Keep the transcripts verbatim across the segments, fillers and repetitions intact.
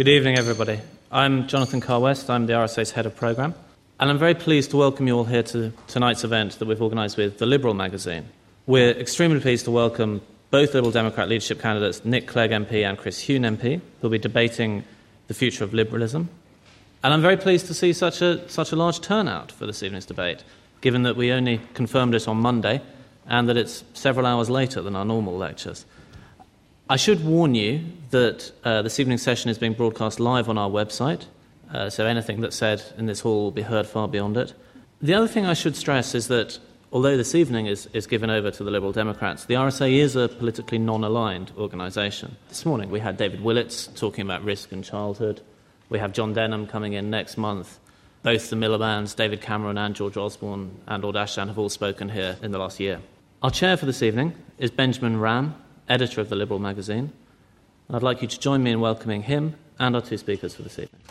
Good evening, everybody. I'm Jonathan Carr-West. I'm the R S A's Head of Programme. And I'm very pleased to welcome you all here to tonight's event that we've organised with The Liberal magazine. We're extremely pleased to welcome both Liberal Democrat leadership candidates Nick Clegg M P and Chris Huhne M P, who'll be debating the future of liberalism. And I'm very pleased to see such a, such a large turnout for this evening's debate, given that we only confirmed it on Monday and that it's several hours later than our normal lectures. I should warn you that uh, this evening's session is being broadcast live on our website, uh, so anything that's said in this hall will be heard far beyond it. The other thing I should stress is that although this evening is, is given over to the Liberal Democrats, the R S A is a politically non-aligned organisation. This morning we had David Willits talking about risk and childhood. We have John Denham coming in next month. Both the Miliband's, David Cameron and George Osborne and Lord Ashdown have all spoken here in the last year. Our chair for this evening is Benjamin Ram, editor of the Liberal magazine. I'd like you to join me in welcoming him and our two speakers for this evening.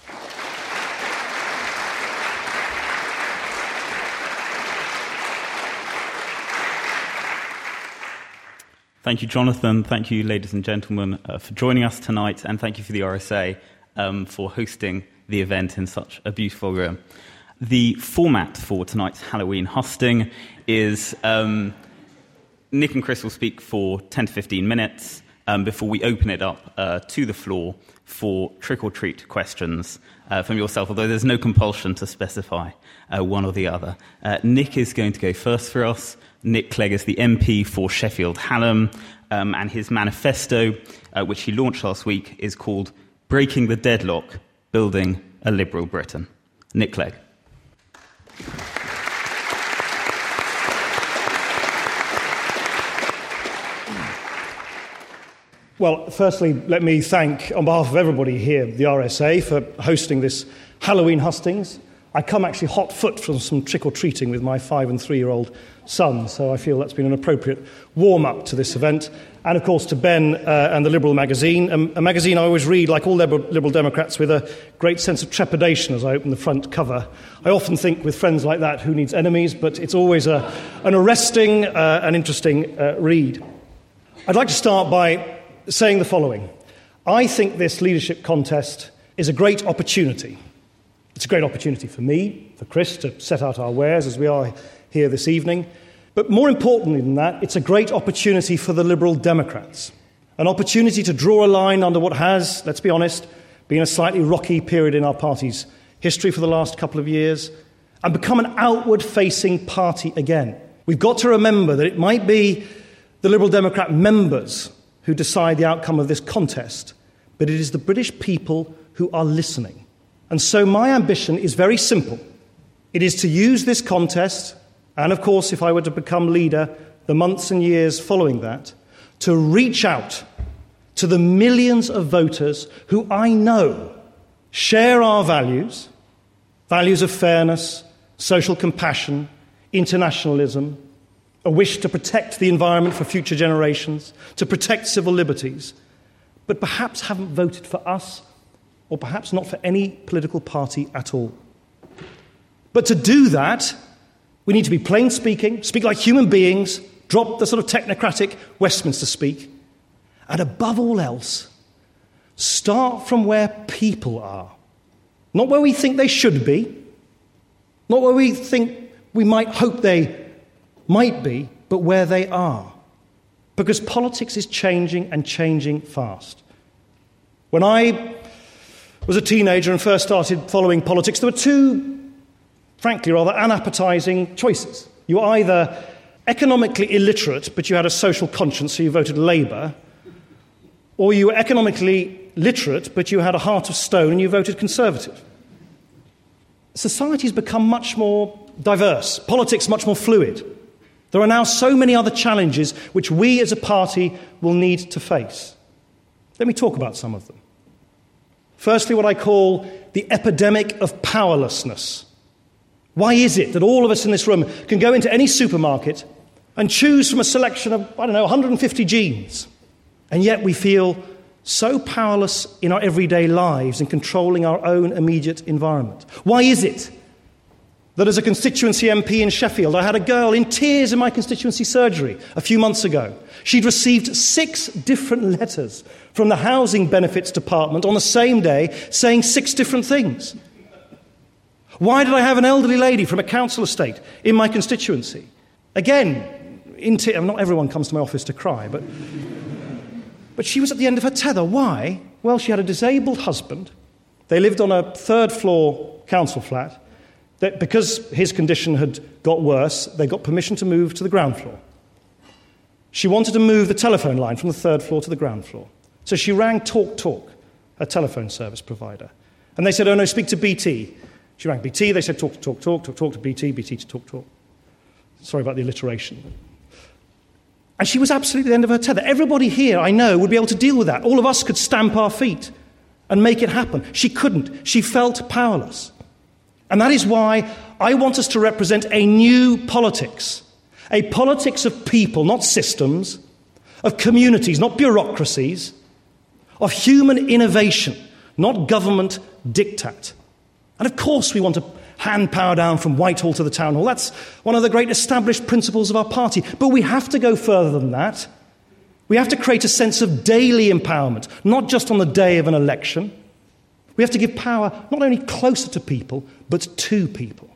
Thank you, Jonathan. Thank you, ladies and gentlemen, uh, for joining us tonight, and thank you for the R S A um, for hosting the event in such a beautiful room. The format for tonight's Halloween husting is um, Nick and Chris will speak for ten to fifteen minutes um, before we open it up uh, to the floor for trick-or-treat questions uh, from yourself, although there's no compulsion to specify uh, one or the other. Uh, Nick is going to go first for us. Nick Clegg is the M P for Sheffield Hallam, um, and his manifesto, uh, which he launched last week, is called Breaking the Deadlock, Building a Liberal Britain. Nick Clegg. Well, firstly, let me thank, on behalf of everybody here, the R S A for hosting this Halloween hustings. I come actually hot foot from some trick-or-treating with my five- and three-year-old son, so I feel that's been an appropriate warm-up to this event. And, of course, to Ben uh, and the Liberal magazine, a, a magazine I always read, like all Liberal, Liberal Democrats, with a great sense of trepidation as I open the front cover. I often think, with friends like that, who needs enemies? But it's always a, an arresting uh, and interesting uh, read. I'd like to start by saying the following. I think this leadership contest is a great opportunity. It's a great opportunity for me, for Chris, to set out our wares as we are here this evening. But more importantly than that, it's a great opportunity for the Liberal Democrats. An opportunity to draw a line under what has, let's be honest, been a slightly rocky period in our party's history for the last couple of years, and become an outward-facing party again. We've got to remember that it might be the Liberal Democrat members who decide the outcome of this contest, but it is the British people who are listening. And so my ambition is very simple. It is to use this contest, and of course, if I were to become leader, the months and years following that, to reach out to the millions of voters who I know share our values, values of fairness, social compassion, internationalism, a wish to protect the environment for future generations, to protect civil liberties, but perhaps haven't voted for us, or perhaps not for any political party at all. But to do that, we need to be plain speaking, speak like human beings, drop the sort of technocratic Westminster speak, and above all else, start from where people are. Not where we think they should be, not where we think we might hope they might be, but where they are. Because politics is changing and changing fast. When I was a teenager and first started following politics, there were two, frankly, rather unappetizing choices. You were either economically illiterate, but you had a social conscience, so you voted Labour, or you were economically literate, but you had a heart of stone and you voted Conservative. Society's become much more diverse, politics much more fluid. There are now so many other challenges which we as a party will need to face. Let me talk about some of them. Firstly, what I call the epidemic of powerlessness. Why is it that all of us in this room can go into any supermarket and choose from a selection of, I don't know, one hundred fifty jeans, and yet we feel so powerless in our everyday lives in controlling our own immediate environment? Why is it that as a constituency M P in Sheffield, I had a girl in tears in my constituency surgery a few months ago. She'd received six different letters from the Housing Benefits Department on the same day saying six different things. Why did I have an elderly lady from a council estate in my constituency? Again, in te- not everyone comes to my office to cry, but, but she was at the end of her tether. Why? Well, she had a disabled husband. They lived on a third-floor council flat. That because his condition had got worse, they got permission to move to the ground floor. She wanted to move the telephone line from the third floor to the ground floor. So she rang Talk Talk, a telephone service provider. And they said, oh no, speak to B T. She rang B T, they said talk to Talk Talk, Talk Talk to B T, B T to Talk Talk. Sorry about the alliteration. And she was absolutely at the end of her tether. Everybody here, I know, would be able to deal with that. All of us could stamp our feet and make it happen. She couldn't. She felt powerless. And that is why I want us to represent a new politics, a politics of people, not systems, of communities, not bureaucracies, of human innovation, not government diktat. And of course we want to hand power down from Whitehall to the Town Hall. That's one of the great established principles of our party. But we have to go further than that. We have to create a sense of daily empowerment, not just on the day of an election. We have to give power not only closer to people, but to people.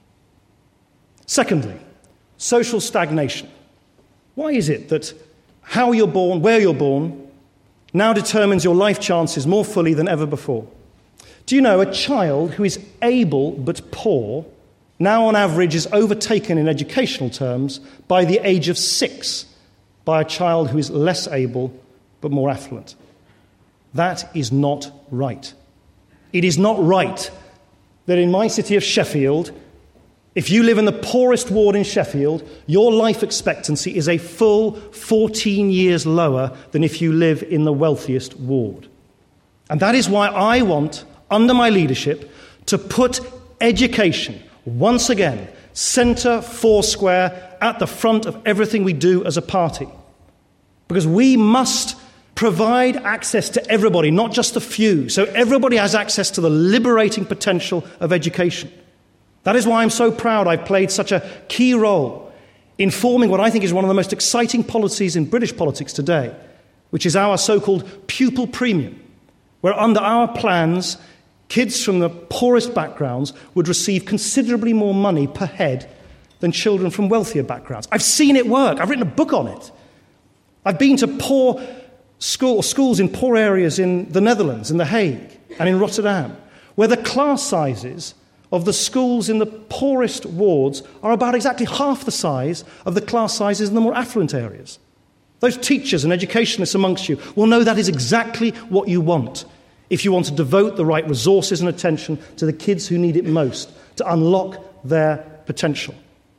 Secondly, social stagnation. Why is it that how you're born, where you're born, now determines your life chances more fully than ever before? Do you know a child who is able but poor now on average is overtaken in educational terms by the age of six by a child who is less able but more affluent? That is not right. It is not right that in my city of Sheffield, if you live in the poorest ward in Sheffield, your life expectancy is a full fourteen years lower than if you live in the wealthiest ward. And that is why I want, under my leadership, to put education, once again, centre foursquare at the front of everything we do as a party. Because we must provide access to everybody, not just a few, so everybody has access to the liberating potential of education. That is why I'm so proud I've played such a key role in forming what I think is one of the most exciting policies in British politics today, which is our so-called pupil premium, where under our plans, kids from the poorest backgrounds would receive considerably more money per head than children from wealthier backgrounds. I've seen it work. I've written a book on it. I've been to poor school, schools in poor areas in the Netherlands, in The Hague, and in Rotterdam, where the class sizes of the schools in the poorest wards are about exactly half the size of the class sizes in the more affluent areas. Those teachers and educationists amongst you will know that is exactly what you want if you want to devote the right resources and attention to the kids who need it most to unlock their potential.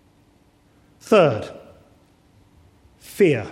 Third, fear.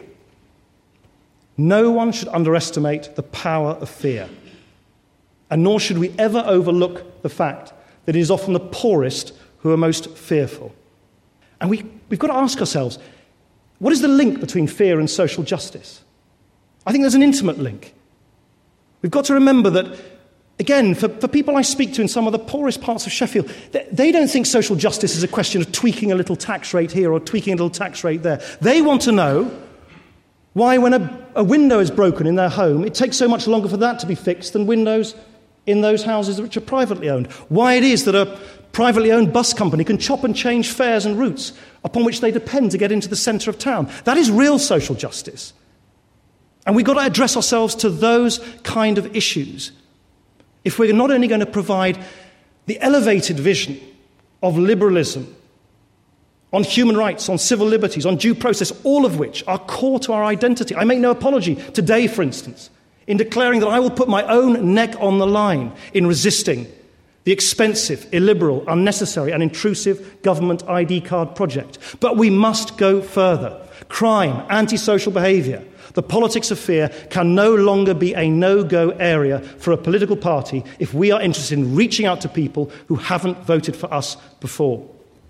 No one should underestimate the power of fear. And nor should we ever overlook the fact that it is often the poorest who are most fearful. And we, we've got to ask ourselves, what is the link between fear and social justice? I think there's an intimate link. We've got to remember that, again, for, for people I speak to in some of the poorest parts of Sheffield, they, they don't think social justice is a question of tweaking a little tax rate here or tweaking a little tax rate there. They want to know why, when a, a window is broken in their home, it takes so much longer for that to be fixed than windows in those houses which are privately owned. Why it is that a privately owned bus company can chop and change fares and routes upon which they depend to get into the centre of town. That is real social justice. And we've got to address ourselves to those kind of issues if we're not only going to provide the elevated vision of liberalism, on human rights, on civil liberties, on due process, all of which are core to our identity. I make no apology today, for instance, in declaring that I will put my own neck on the line in resisting the expensive, illiberal, unnecessary and intrusive government I D card project. But we must go further. Crime, antisocial behaviour, the politics of fear can no longer be a no-go area for a political party if we are interested in reaching out to people who haven't voted for us before.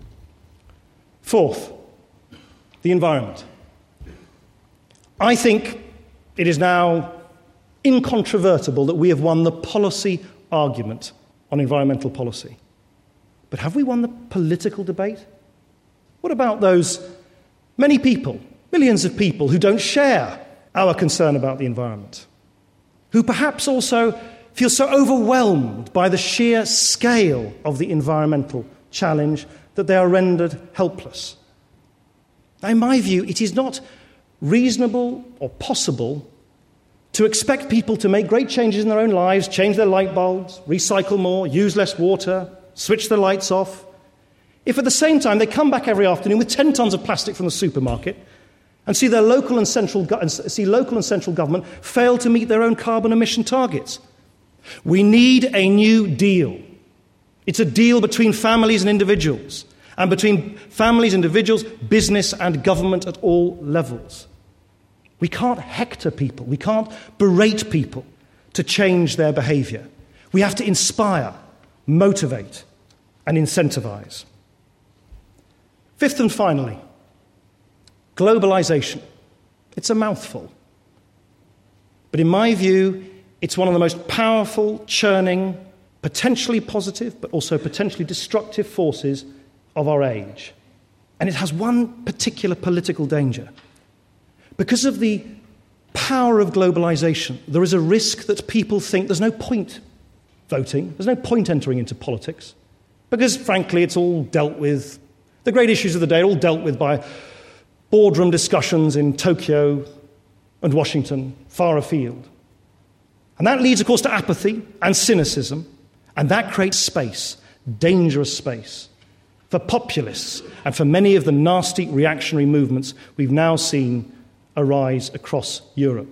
Fourth, the environment. I think it is now incontrovertible that we have won the policy argument on environmental policy. But have we won the political debate? What about those many people, millions of people, who don't share our concern about the environment? Who perhaps also feel so overwhelmed by the sheer scale of the environmental challenge that they are rendered helpless? Now, in my view, it is not reasonable or possible to expect people to make great changes in their own lives, change their light bulbs, recycle more, use less water, switch the lights off, if at the same time they come back every afternoon with ten tons of plastic from the supermarket and see their local and central go- and see local and central government fail to meet their own carbon emission targets. We need a new deal. It's a deal between families and individuals, and between families, individuals, business and government at all levels. We can't hector people. We can't berate people to change their behaviour. We have to inspire, motivate, and incentivize. Fifth and finally, globalization. It's a mouthful. But in my view, it's one of the most powerful, churning, potentially positive, but also potentially destructive forces of our age. And it has one particular political danger. Because of the power of globalization, there is a risk that people think there's no point voting, there's no point entering into politics, because, frankly, it's all dealt with. The great issues of the day are all dealt with by boardroom discussions in Tokyo and Washington, far afield. And that leads, of course, to apathy and cynicism, and that creates space, dangerous space, for populists and for many of the nasty reactionary movements we've now seen arise across Europe.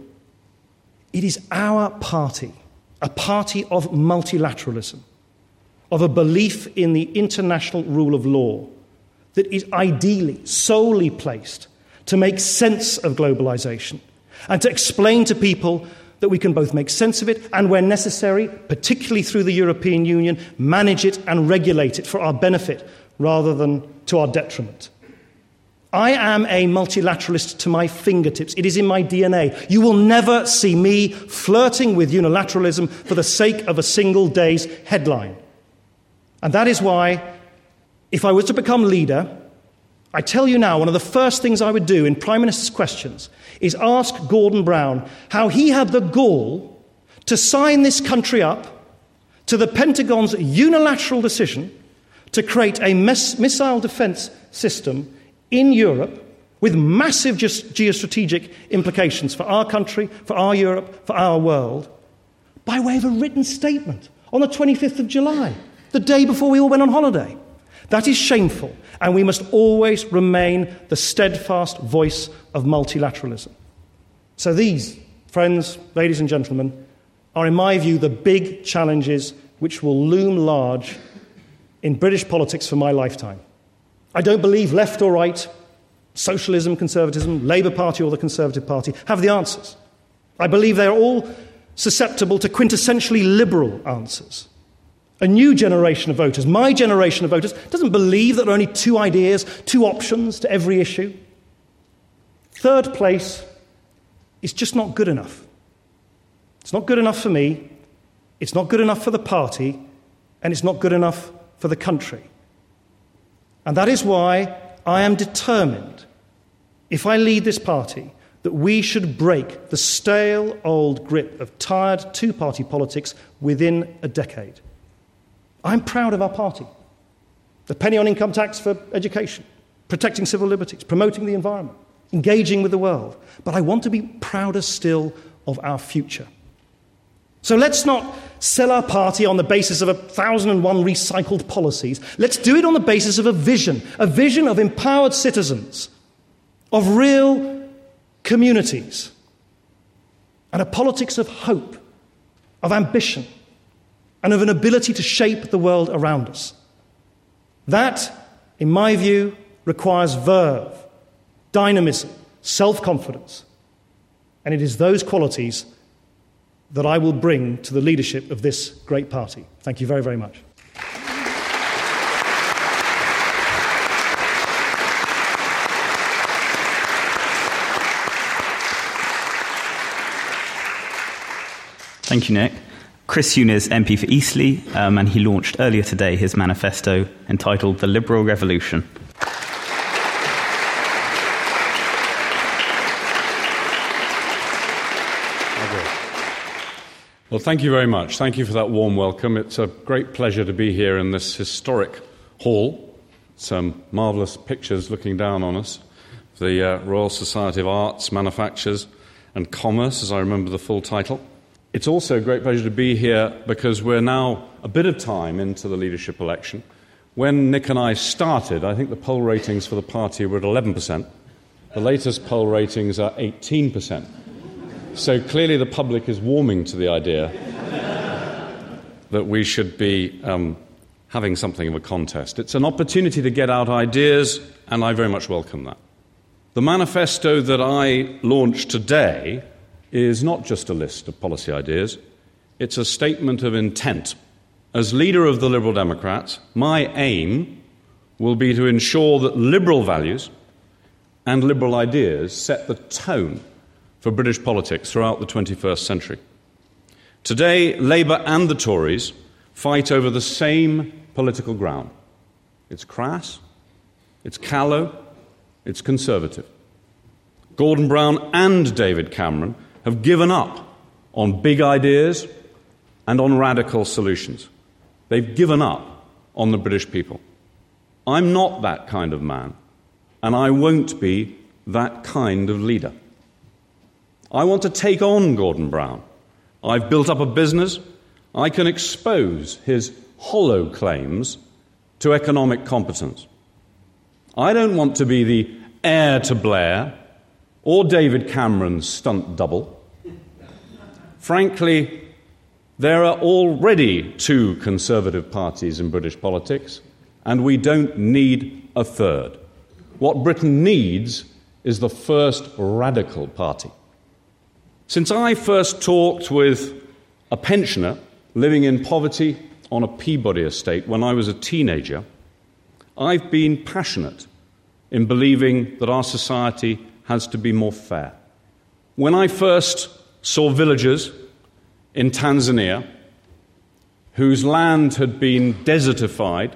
It is our party, a party of multilateralism, of a belief in the international rule of law, that is ideally, solely placed to make sense of globalization and to explain to people that we can both make sense of it and, where necessary, particularly through the European Union, manage it and regulate it for our benefit rather than to our detriment. I am a multilateralist to my fingertips. It is in my D N A. You will never see me flirting with unilateralism for the sake of a single day's headline. And that is why, if I was to become leader, I tell you now, one of the first things I would do in Prime Minister's questions is ask Gordon Brown how he had the gall to sign this country up to the Pentagon's unilateral decision to create a mes- missile defense system in Europe with massive ge- geostrategic implications for our country, for our Europe, for our world, by way of a written statement on the twenty-fifth of July, the day before we all went on holiday. That is shameful, and we must always remain the steadfast voice of multilateralism. So these, friends, ladies and gentlemen, are, in my view, the big challenges which will loom large in British politics for my lifetime. I don't believe left or right, socialism, conservatism, Labour Party or the Conservative Party have the answers. I believe they are all susceptible to quintessentially liberal answers. A new generation of voters, my generation of voters, doesn't believe that there are only two ideas, two options to every issue. Third place is just not good enough. It's not good enough for me, it's not good enough for the party, and it's not good enough for the country. And that is why I am determined, if I lead this party, that we should break the stale old grip of tired two-party politics within a decade. I'm proud of our party. The penny on income tax for education, protecting civil liberties, promoting the environment, engaging with the world. But I want to be prouder still of our future. So let's not sell our party on the basis of a thousand and one recycled policies. Let's do it on the basis of a vision, a vision of empowered citizens, of real communities, and a politics of hope, of ambition, and of an ability to shape the world around us. That, in my view, requires verve, dynamism, self-confidence. And it is those qualities that I will bring to the leadership of this great party. Thank you very, very much. Thank you, Nick. Chris Huhne is M P for Eastleigh, um, and he launched earlier today his manifesto entitled The Liberal Revolution. Well, thank you very much. Thank you for that warm welcome. It's a great pleasure to be here in this historic hall. Some marvellous pictures looking down on us. The uh, Royal Society of Arts, Manufactures and Commerce, as I remember the full title. It's also a great pleasure to be here because we're now a bit of time into the leadership election. When Nick and I started, I think the poll ratings for the party were at eleven percent. The latest poll ratings are eighteen percent. So clearly the public is warming to the idea that we should be um, having something of a contest. It's an opportunity to get out ideas, and I very much welcome that. The manifesto that I launched today is not just a list of policy ideas. It's a statement of intent. As leader of the Liberal Democrats, my aim will be to ensure that liberal values and liberal ideas set the tone for British politics throughout the twenty-first century. Today, Labour and the Tories fight over the same political ground. It's crass, it's callow, it's conservative. Gordon Brown and David Cameron have given up on big ideas and on radical solutions. They've given up on the British people. I'm not that kind of man, and I won't be that kind of leader. I want to take on Gordon Brown. I've built up a business. I can expose his hollow claims to economic competence. I don't want to be the heir to Blair or David Cameron's stunt double. Frankly, there are already two Conservative parties in British politics, and we don't need a third. What Britain needs is the first radical party. Since I first talked with a pensioner living in poverty on a Peabody estate when I was a teenager, I've been passionate in believing that our society has to be more fair. When I first saw villagers in Tanzania whose land had been desertified,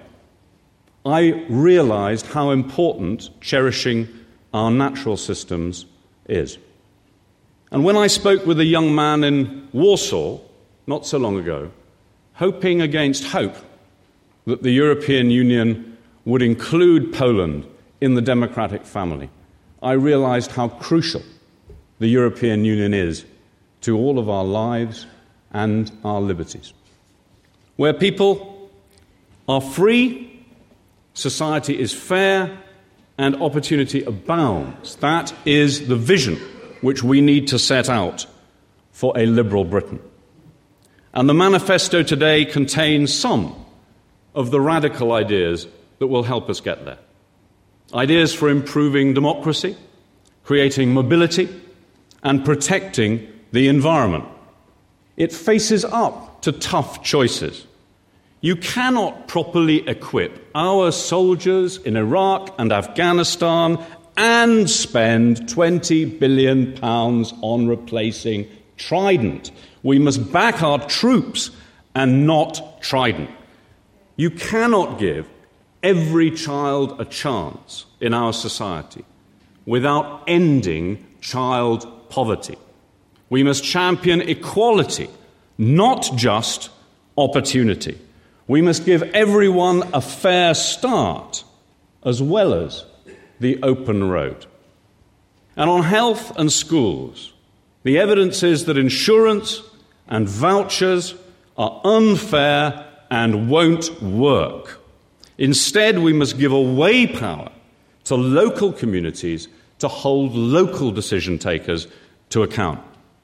I realized how important cherishing our natural systems is. And when I spoke with a young man in Warsaw, not so long ago, hoping against hope that the European Union would include Poland in the democratic family, I realized how crucial the European Union is to all of our lives and our liberties. Where people are free, society is fair, and opportunity abounds. That is the vision which we need to set out for a liberal Britain. And the manifesto today contains some of the radical ideas that will help us get there. Ideas for improving democracy, creating mobility, and protecting the environment. It faces up to tough choices. You cannot properly equip our soldiers in Iraq and Afghanistan and spend twenty billion pounds on replacing Trident. We must back our troops and not Trident. You cannot give every child a chance in our society without ending child poverty. We must champion equality, not just opportunity. We must give everyone a fair start as well as the open road. And on health and schools, the evidence is that insurance and vouchers are unfair and won't work. Instead, we must give away power to local communities to hold local decision takers to account.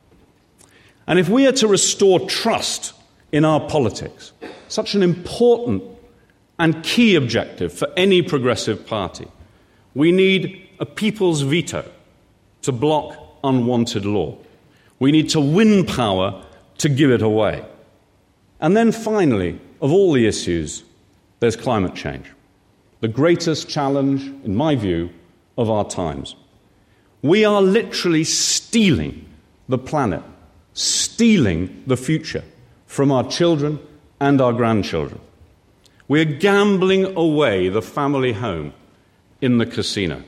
And if we are to restore trust in our politics, such an important and key objective for any progressive party, we need a people's veto to block unwanted law. We need to win power to give it away. And then finally, of all the issues, there's climate change, the greatest challenge, in my view, of our times. We are literally stealing the planet, stealing the future from our children and our grandchildren. We're gambling away the family home in the casino.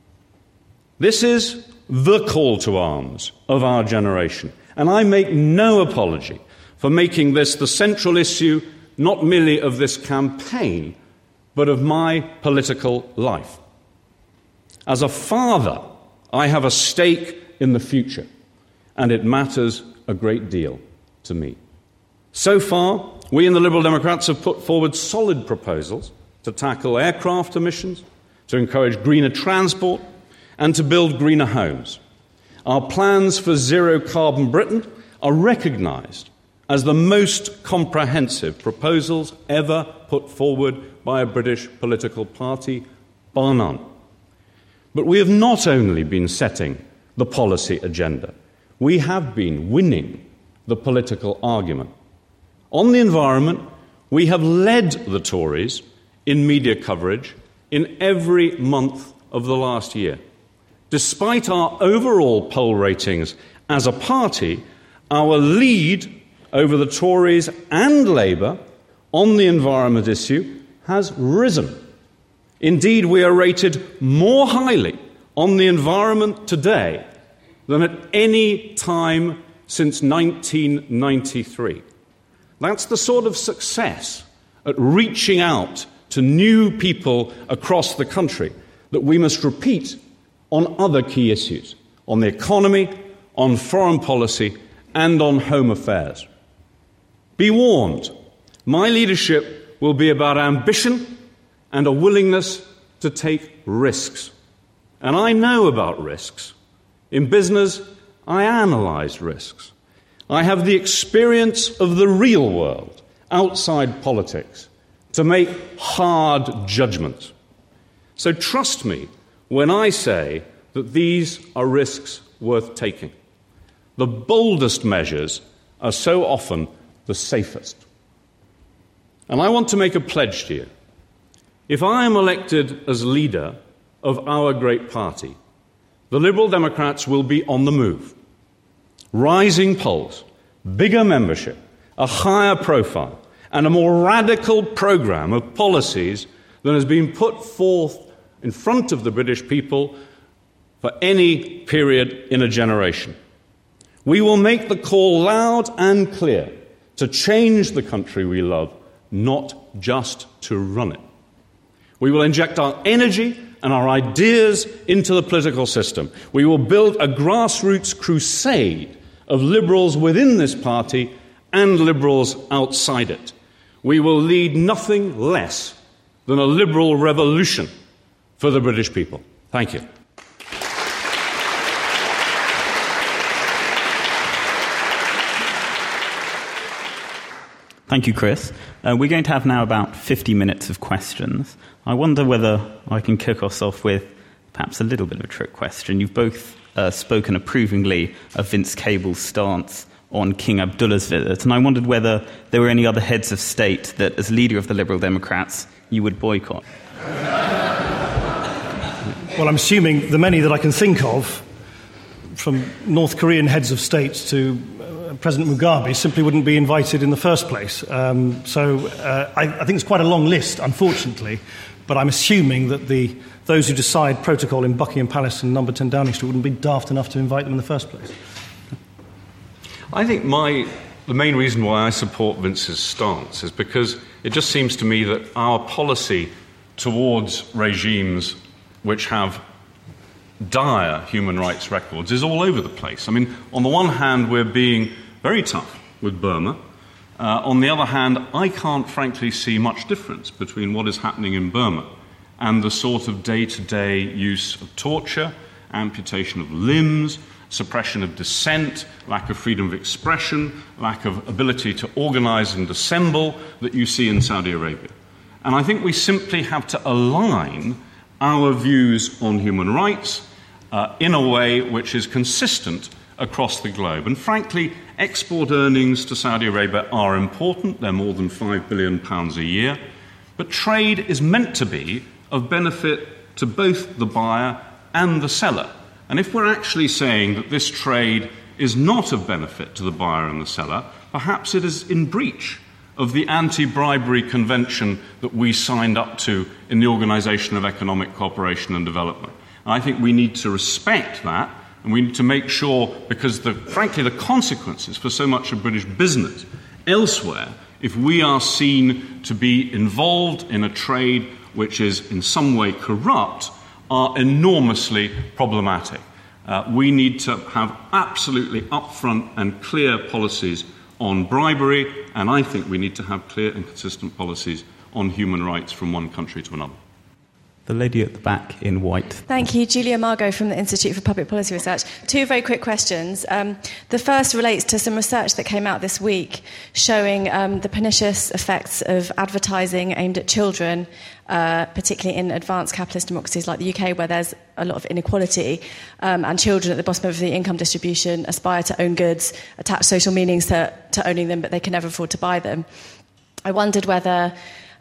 This is the call to arms of our generation, and I make no apology for making this the central issue not merely of this campaign, but of my political life. As a father, I have a stake in the future, and it matters a great deal to me. So far, we in the Liberal Democrats have put forward solid proposals to tackle aircraft emissions, to encourage greener transport, and to build greener homes. Our plans for zero-carbon Britain are recognised as the most comprehensive proposals ever put forward by a British political party, bar none. But we have not only been setting the policy agenda, we have been winning the political argument. On the environment, we have led the Tories in media coverage in every month of the last year. Despite our overall poll ratings as a party, our lead over the Tories and Labour on the environment issue has risen. Indeed, we are rated more highly on the environment today than at any time since nineteen ninety-three. That's the sort of success at reaching out to new people across the country that we must repeat on other key issues, on the economy, on foreign policy, and on home affairs. Be warned, my leadership will be about ambition and a willingness to take risks. And I know about risks. In business, I analyse risks. I have the experience of the real world, outside politics, to make hard judgments. So trust me when I say that these are risks worth taking. The boldest measures are so often the safest. And I want to make a pledge to you. If I am elected as leader of our great party, the Liberal Democrats will be on the move. Rising polls, bigger membership, a higher profile, and a more radical programme of policies than has been put forth in front of the British people for any period in a generation. We will make the call loud and clear to change the country we love, not just to run it. We will inject our energy and our ideas into the political system. We will build a grassroots crusade of liberals within this party and liberals outside it. We will lead nothing less than a liberal revolution for the British people. Thank you. Thank you, Chris. Uh, we're going to have now about fifty minutes of questions. I wonder whether I can kick us off with perhaps a little bit of a trick question. You've both uh, spoken approvingly of Vince Cable's stance on King Abdullah's visit, and I wondered whether there were any other heads of state that, as leader of the Liberal Democrats, you would boycott. Well, I'm assuming the many that I can think of, from North Korean heads of state to uh, President Mugabe, simply wouldn't be invited in the first place. Um, so uh, I, I think it's quite a long list, unfortunately, but I'm assuming that the those who decide protocol in Buckingham Palace and number ten Downing Street wouldn't be daft enough to invite them in the first place. I think my the main reason why I support Vince's stance is because it just seems to me that our policy towards regimes which have dire human rights records is all over the place. I mean, on the one hand, we're being very tough with Burma. Uh, on the other hand, I can't frankly see much difference between what is happening in Burma and the sort of day-to-day use of torture, amputation of limbs, suppression of dissent, lack of freedom of expression, lack of ability to organize and assemble that you see in Saudi Arabia. And I think we simply have to align our views on human rights uh, in a way which is consistent across the globe. And frankly, export earnings to Saudi Arabia are important. They're more than five billion pounds a year. But trade is meant to be of benefit to both the buyer and the seller. And if we're actually saying that this trade is not of benefit to the buyer and the seller, perhaps it is in breach of the anti-bribery convention that we signed up to in the Organisation of Economic Cooperation and Development. And I think we need to respect that, and we need to make sure, because the, frankly the consequences for so much of British business elsewhere, if we are seen to be involved in a trade which is in some way corrupt, are enormously problematic. Uh, we need to have absolutely upfront and clear policies on bribery, and I think we need to have clear and consistent policies on human rights from one country to another. The lady at the back in white. Thank you. Julia Margot from the Institute for Public Policy Research. Two very quick questions. Um, the first relates to some research that came out this week showing um, the pernicious effects of advertising aimed at children, uh, particularly in advanced capitalist democracies like the U K, where there's a lot of inequality, um, and children at the bottom of the income distribution aspire to own goods, attach social meanings to, to owning them, but they can never afford to buy them. I wondered whether...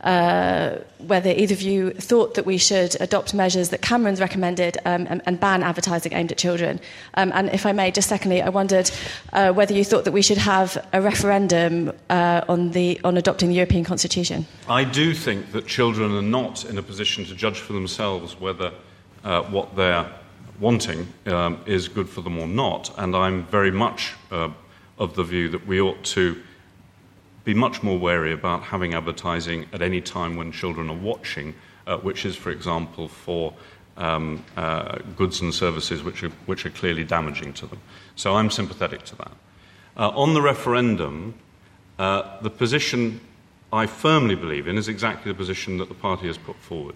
Uh, whether either of you thought that we should adopt measures that Cameron's recommended um, and, and ban advertising aimed at children. Um, and if I may, just secondly, I wondered uh, whether you thought that we should have a referendum uh, on, the, on adopting the European Constitution. I do think that children are not in a position to judge for themselves whether uh, what they're wanting um, is good for them or not. And I'm very much uh, of the view that we ought to be much more wary about having advertising at any time when children are watching, uh, which is, for example, for um, uh, goods and services which are, which are clearly damaging to them. So I'm sympathetic to that. Uh, on the referendum, uh, the position I firmly believe in is exactly the position that the party has put forward.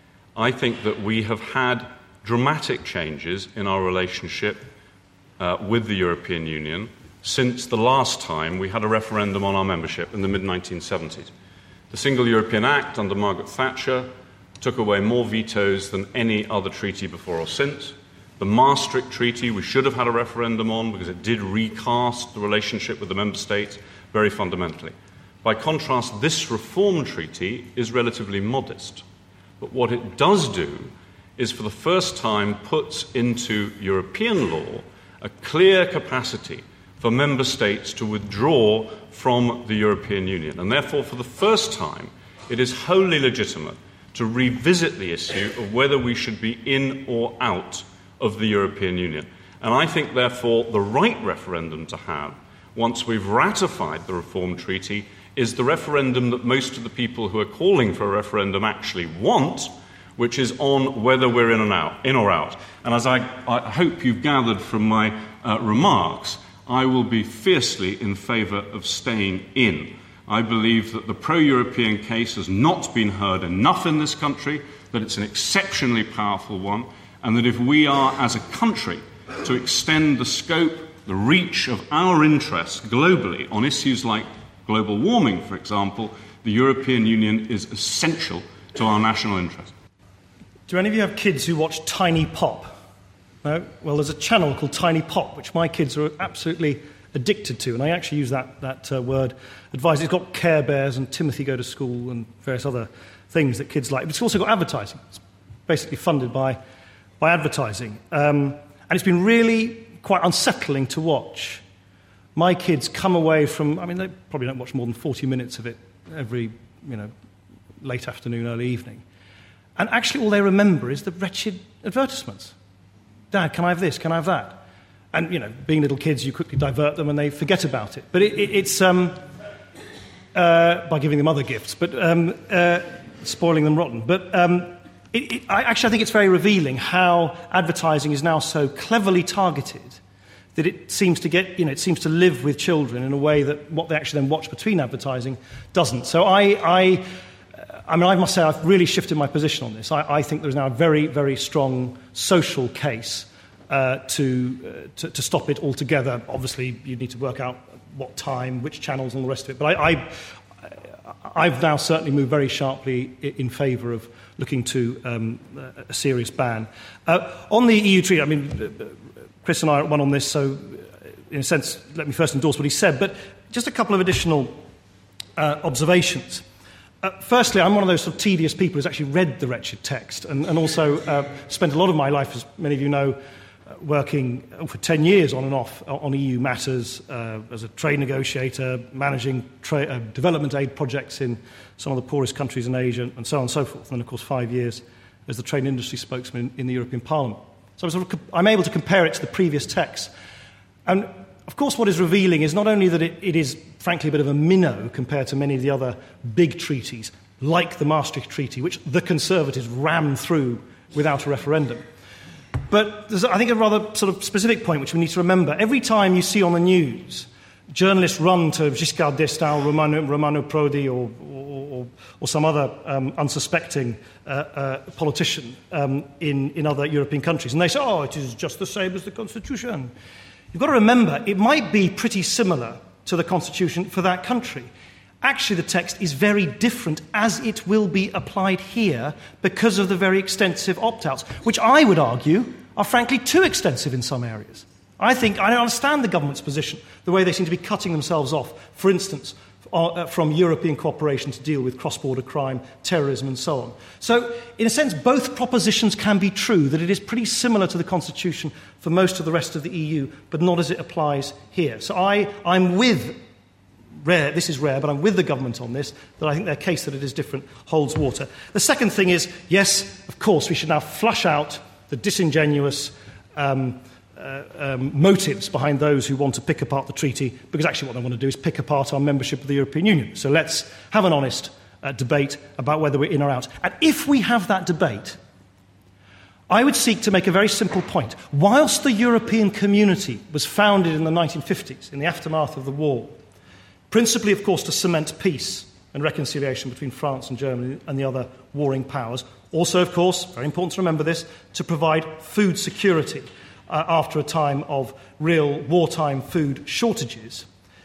I think that we have had dramatic changes in our relationship uh, with the European Union since the last time we had a referendum on our membership in the mid nineteen seventies. The Single European Act under Margaret Thatcher took away more vetoes than any other treaty before or since. The Maastricht Treaty we should have had a referendum on because it did recast the relationship with the member states very fundamentally. By contrast, this reform treaty is relatively modest. But what it does do is for the first time puts into European law a clear capacity for member states to withdraw from the European Union. And therefore, for the first time, it is wholly legitimate to revisit the issue of whether we should be in or out of the European Union. And I think, therefore, the right referendum to have, once we've ratified the Reform Treaty, is the referendum that most of the people who are calling for a referendum actually want, which is on whether we're in, and out, in or out. And as I, I hope you've gathered from my uh, remarks, I will be fiercely in favour of staying in. I believe that the pro-European case has not been heard enough in this country, that it's an exceptionally powerful one, and that if we are, as a country, to extend the scope, the reach of our interests globally on issues like global warming, for example, the European Union is essential to our national interest. Do any of you have kids who watch Tiny Pop? No? Well, there's a channel called Tiny Pop, which my kids are absolutely addicted to, and I actually use that, that uh, word advised. It's got Care Bears and Timothy Go to School and various other things that kids like. But it's also got advertising. It's basically funded by, by advertising. Um, and it's been really quite unsettling to watch. My kids come away from, I mean, they probably don't watch more than forty minutes of it every, you know, late afternoon, early evening. And actually all they remember is the wretched advertisements. Dad, can I have this? Can I have that? And, you know, being little kids, you quickly divert them and they forget about it. But it, it, it's um, uh, by giving them other gifts, but um, uh, spoiling them rotten. But um, it, it, I actually I think it's very revealing how advertising is now so cleverly targeted that it seems to get, you know, it seems to live with children in a way that what they actually then watch between advertising doesn't. So I, I, I mean, I must say I've really shifted my position on this. I, I think there's now a very, very strong social case uh, to, uh, to to stop it altogether. Obviously, you need to work out what time, which channels, and all the rest of it. But I, I I've now certainly moved very sharply in favour of looking to um, a serious ban uh, on the E U treaty. I mean, Chris and I are one on this, so in a sense, let me first endorse what he said. But just a couple of additional uh, observations. Uh, firstly, I'm one of those sort of tedious people who's actually read the wretched text and, and also uh, spent a lot of my life, as many of you know, working for ten years on and off on E U matters uh, as a trade negotiator, managing tra- uh, development aid projects in some of the poorest countries in Asia, and so on and so forth. And, of course, five years as the trade industry spokesman in the European Parliament. So I'm, sort of, I'm able to compare it to the previous texts. And, of course, what is revealing is not only that it, it is, frankly, a bit of a minnow compared to many of the other big treaties, like the Maastricht Treaty, which the Conservatives rammed through without a referendum. But there's, I think, a rather sort of specific point which we need to remember. Every time you see on the news journalists run to Giscard d'Estaing, Romano, Romano Prodi, or, or, or some other um, unsuspecting uh, uh, politician um, in, in other European countries, and they say, oh, it is just the same as the Constitution. You've got to remember, it might be pretty similar to the Constitution for that country. Actually, the text is very different as it will be applied here because of the very extensive opt-outs, which I would argue are frankly too extensive in some areas. I think I understand the government's position, the way they seem to be cutting themselves off, for instance, uh, from European cooperation to deal with cross-border crime, terrorism, and so on. So, in a sense, both propositions can be true, that it is pretty similar to the Constitution for most of the rest of the E U, but not as it applies here. So I, I'm with... Rare, this is rare, but I'm with the government on this, that I think their case that it is different holds water. The second thing is, yes, of course, we should now flush out the disingenuous um, uh, um, motives behind those who want to pick apart the treaty, because actually what they want to do is pick apart our membership of the European Union. So let's have an honest uh, debate about whether we're in or out. And if we have that debate, I would seek to make a very simple point. Whilst the European community was founded in the nineteen fifties, in the aftermath of the war, principally, of course, to cement peace and reconciliation between France and Germany and the other warring powers. Also, of course, very important to remember this, to provide food security uh, after a time of real wartime food shortages.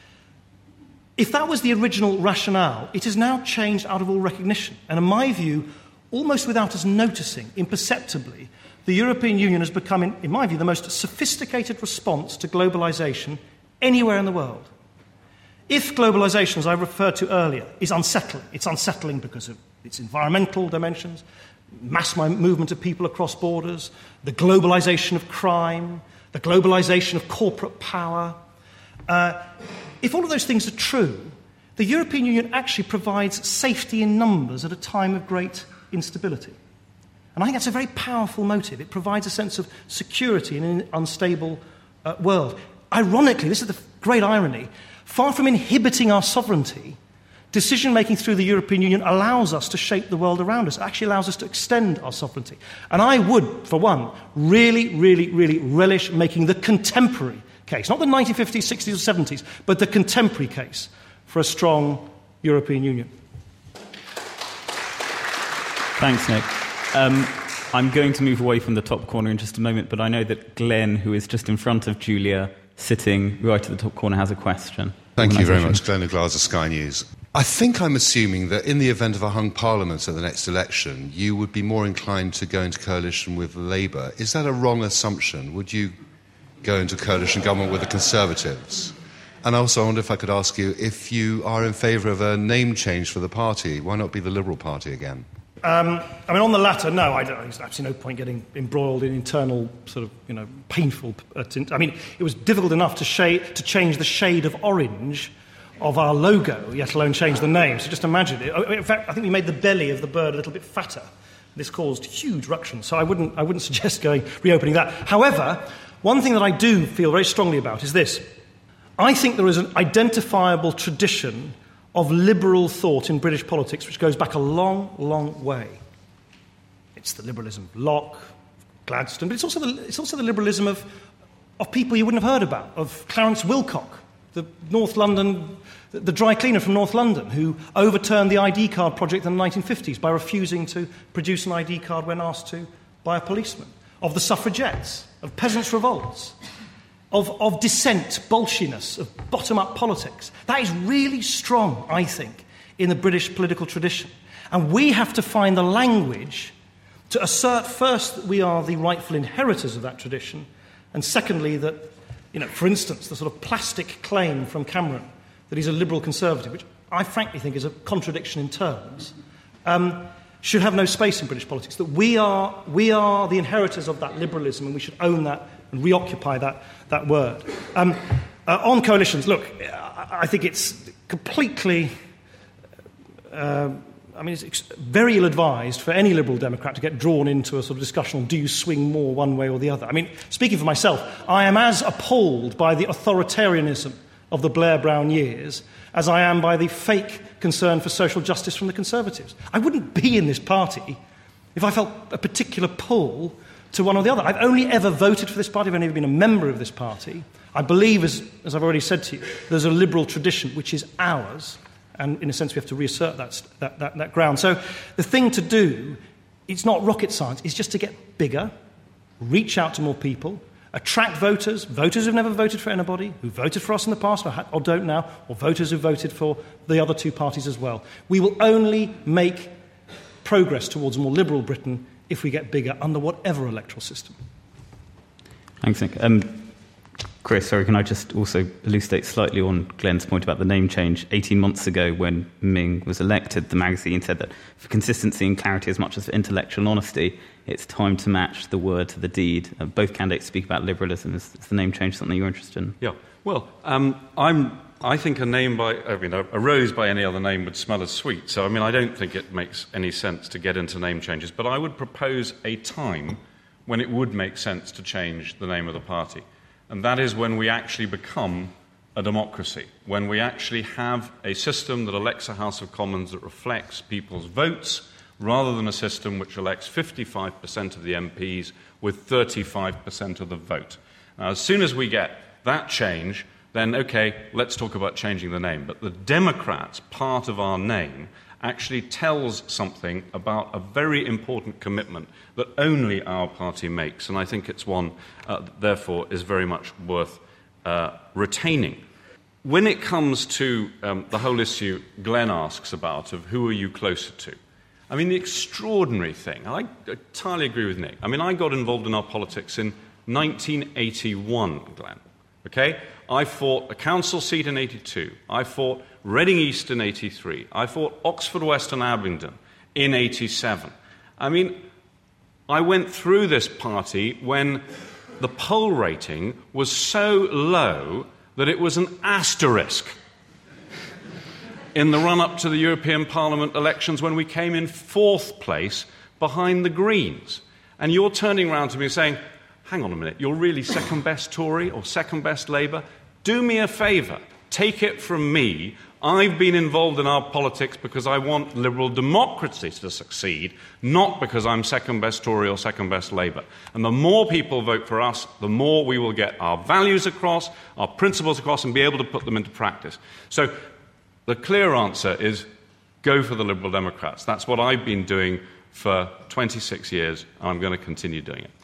If that was the original rationale, it has now changed out of all recognition. And in my view, almost without us noticing, imperceptibly, the European Union has become, in, in my view, the most sophisticated response to globalization anywhere in the world. If globalization, as I referred to earlier, is unsettling, it's unsettling because of its environmental dimensions, mass movement of people across borders, the globalization of crime, the globalization of corporate power. Uh, if all of those things are true, the European Union actually provides safety in numbers at a time of great instability. And I think that's a very powerful motive. It provides a sense of security in an unstable uh, world. Ironically, this is the great irony, far from inhibiting our sovereignty, decision-making through the European Union allows us to shape the world around us. It actually allows us to extend our sovereignty. And I would, for one, really, really, really relish making the contemporary case, not the nineteen fifties, sixties, or seventies, but the contemporary case for a strong European Union. Thanks, Nick. Um, I'm going to move away from the top corner in just a moment, but I know that Glenn, who is just in front of Julia, sitting right at the top corner, has a question. Thank you very much. Glenn Glaser, Sky News. I think I'm assuming that in the event of a hung parliament at the next election, you would be more inclined to go into coalition with Labour. Is that a wrong assumption? Would you go into coalition government with the Conservatives? And also, I wonder if I could ask you if you are in favour of a name change for the party. Why not be the Liberal Party again? Um, I mean, on the latter, no, I don't, there's absolutely no point getting embroiled in internal sort of, you know, painful... Uh, t- I mean, it was difficult enough to, shade, to change the shade of orange of our logo, let alone change the name. So just imagine it. In fact, I think we made the belly of the bird a little bit fatter. This caused huge ructions, so I wouldn't, I wouldn't suggest going reopening that. However, one thing that I do feel very strongly about is this. I think there is an identifiable tradition of liberal thought in British politics, which goes back a long, long way. It's the liberalism of Locke, Gladstone, but it's also the, it's also the liberalism of, of people you wouldn't have heard about, of Clarence Wilcock, the North London, the, the dry cleaner from North London, who overturned the I D card project in the nineteen fifties by refusing to produce an I D card when asked to by a policeman, of the suffragettes, of peasants' revolts, Of, of dissent, bolshiness, of bottom-up politics. That is really strong, I think, in the British political tradition. And we have to find the language to assert first that we are the rightful inheritors of that tradition, and secondly that, you know, for instance, the sort of plastic claim from Cameron that he's a liberal conservative, which I frankly think is a contradiction in terms, um, should have no space in British politics, that we are, we are the inheritors of that liberalism and we should own that and reoccupy that, that word. Um, uh, on coalitions, look, I think it's completely... Uh, I mean, it's very ill-advised for any Liberal Democrat to get drawn into a sort of discussion on do you swing more one way or the other. I mean, speaking for myself, I am as appalled by the authoritarianism of the Blair-Brown years as I am by the fake concern for social justice from the Conservatives. I wouldn't be in this party if I felt a particular pull to one or the other. I've only ever voted for this party. I've only ever been a member of this party. I believe, as, as I've already said to you, there's a liberal tradition which is ours. And in a sense, we have to reassert that, that, that, that ground. So the thing to do, it's not rocket science, it's just to get bigger, reach out to more people, attract voters, voters who've never voted for anybody, who voted for us in the past or, ha- or don't now, or voters who voted for the other two parties as well. We will only make progress towards a more liberal Britain if we get bigger under whatever electoral system. Thanks, Nick. Um, Chris, sorry, can I just also elucidate slightly on Glenn's point about the name change? eighteen months ago, when Ming was elected, the magazine said that for consistency and clarity as much as for intellectual honesty, it's time to match the word to the deed. Uh, both candidates speak about liberalism. Is, is the name change something you're interested in? Yeah. Well, um, I'm, I think a name by, I mean, a, a rose by any other name would smell as sweet. So, I mean, I don't think it makes any sense to get into name changes. But I would propose a time when it would make sense to change the name of the party. And that is when we actually become a democracy, when we actually have a system that elects a House of Commons that reflects people's votes, rather than a system which elects fifty-five percent of the M Ps with thirty-five percent of the vote. Now, as soon as we get that change, then, OK, let's talk about changing the name. But the Democrats part of our name actually tells something about a very important commitment that only our party makes, and I think it's one uh, that therefore is very much worth uh, retaining. When it comes to um, the whole issue Glenn asks about of who are you closer to, I mean, the extraordinary thing, I entirely agree with Nick. I mean, I got involved in our politics in nineteen eighty-one, Glenn. Okay? I fought a council seat in eighty-two. I fought Reading East in eighty-three. I fought Oxford West and Abingdon in eighty-seven. I mean, I went through this party when the poll rating was so low that it was an asterisk in the run-up to the European Parliament elections when we came in fourth place behind the Greens. And you're turning around to me and saying, hang on a minute, you're really second-best Tory or second-best Labour? Do me a favour. Take it from me. I've been involved in our politics because I want liberal democracy to succeed, not because I'm second-best Tory or second-best Labour. And the more people vote for us, the more we will get our values across, our principles across, and be able to put them into practice. So the clear answer is go for the Liberal Democrats. That's what I've been doing for twenty-six years, and I'm going to continue doing it.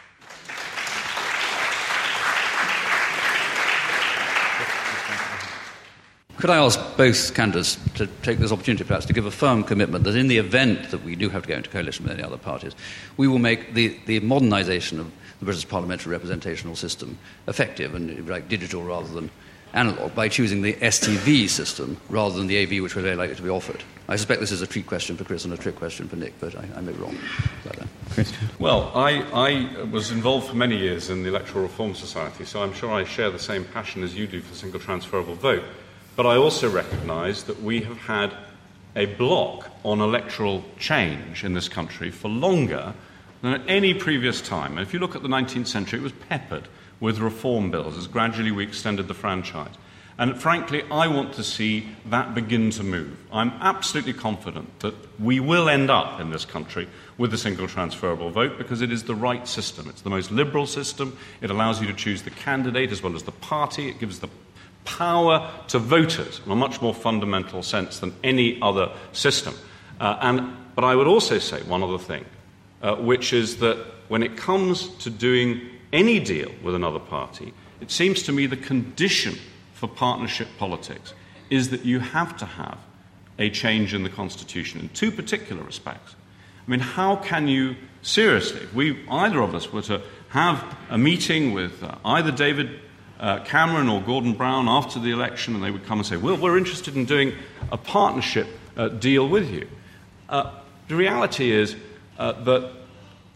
Could I ask both candidates to take this opportunity perhaps to give a firm commitment that in the event that we do have to go into coalition with any other parties, we will make the, the modernisation of the British parliamentary representational system effective and like digital rather than analogue by choosing the S T V system rather than the A V which was very likely to be offered. I suspect this is a trick question for Chris and a trick question for Nick, but I, I may be wrong about that. Christian. Well, I, I was involved for many years in the Electoral Reform Society, so I'm sure I share the same passion as you do for single transferable vote. But I also recognise that we have had a block on electoral change in this country for longer than at any previous time. And if you look at the nineteenth century, it was peppered with reform bills as gradually we extended the franchise. And frankly, I want to see that begin to move. I'm absolutely confident that we will end up in this country with a single transferable vote because it is the right system. It's the most liberal system. It allows you to choose the candidate as well as the party. It gives the power to voters in a much more fundamental sense than any other system. Uh, and, but I would also say one other thing, uh, which is that when it comes to doing any deal with another party, it seems to me the condition for partnership politics is that you have to have a change in the Constitution in two particular respects. I mean, how can you seriously, if we, either of us were to have a meeting with uh, either David Uh, Cameron or Gordon Brown after the election, and they would come and say, well, we're interested in doing a partnership uh, deal with you. Uh, the reality is uh, that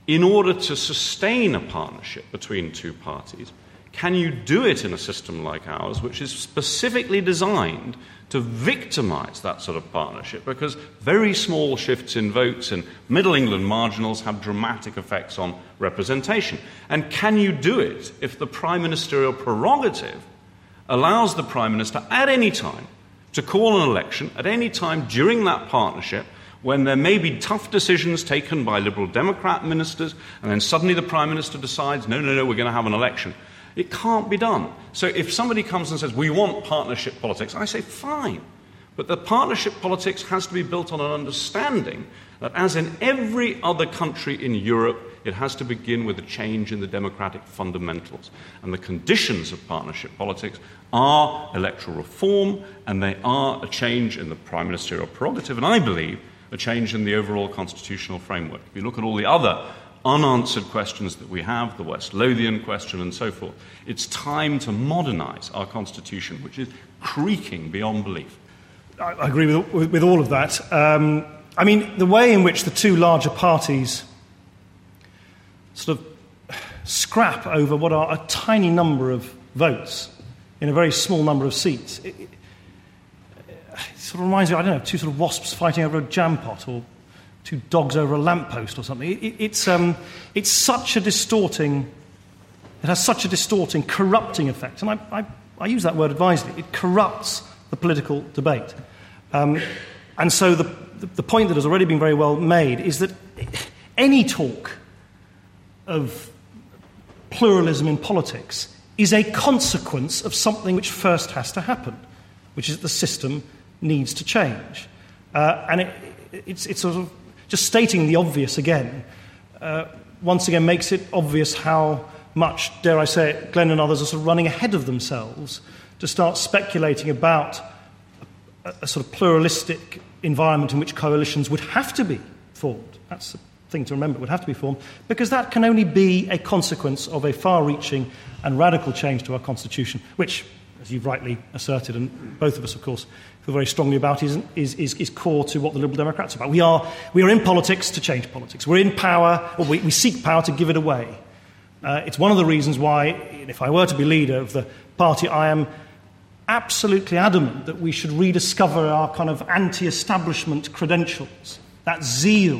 in order to sustain a partnership between two parties, can you do it in a system like ours, which is specifically designed to victimize that sort of partnership? Because very small shifts in votes in Middle England marginals have dramatic effects on representation. And can you do it if the prime ministerial prerogative allows the prime minister at any time to call an election at any time during that partnership when there may be tough decisions taken by Liberal Democrat ministers, and then suddenly the prime minister decides, no, no, no, we're going to have an election? It can't be done. So if somebody comes and says, we want partnership politics, I say, fine. But the partnership politics has to be built on an understanding that, as in every other country in Europe, it has to begin with a change in the democratic fundamentals. And the conditions of partnership politics are electoral reform, and they are a change in the prime ministerial prerogative, and I believe a change in the overall constitutional framework. If you look at all the other unanswered questions that we have, the West Lothian question and so forth, it's time to modernize our constitution, which is creaking beyond belief. I, I agree with, with, with all of that. Um, I mean, the way in which the two larger parties sort of scrap over what are a tiny number of votes in a very small number of seats, it, it, it sort of reminds me, I don't know, two sort of wasps fighting over a jam pot, or two dogs over a lamppost or something. It, it, it's, um, it's such a distorting, it has such a distorting, corrupting effect. And I, I, I use that word advisedly. It corrupts the political debate. Um, and so the, the, the point that has already been very well made is that any talk of pluralism in politics is a consequence of something which first has to happen, which is that the system needs to change. Uh, and it, it's, it's sort of just stating the obvious again, uh, once again makes it obvious how much, dare I say it, Glenn and others are sort of running ahead of themselves to start speculating about a, a sort of pluralistic environment in which coalitions would have to be formed. That's the thing to remember, would have to be formed, because that can only be a consequence of a far-reaching and radical change to our constitution, which, as you've rightly asserted, and both of us, of course, feel very strongly about, is, is, is, is core to what the Liberal Democrats are about. We are, we are in politics to change politics. We're in power, or we, we seek power to give it away. Uh, it's one of the reasons why, if I were to be leader of the party, I am absolutely adamant that we should rediscover our kind of anti-establishment credentials, that zeal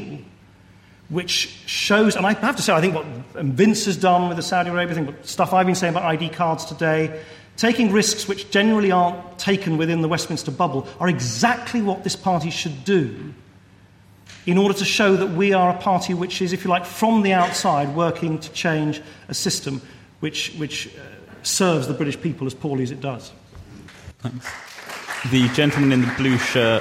which shows, and I have to say, I think what Vince has done with the Saudi Arabia thing, but stuff I've been saying about I D cards today, taking risks which generally aren't taken within the Westminster bubble, are exactly what this party should do in order to show that we are a party which is, if you like, from the outside working to change a system which, which uh, serves the British people as poorly as it does. Thanks. The gentleman in the blue shirt,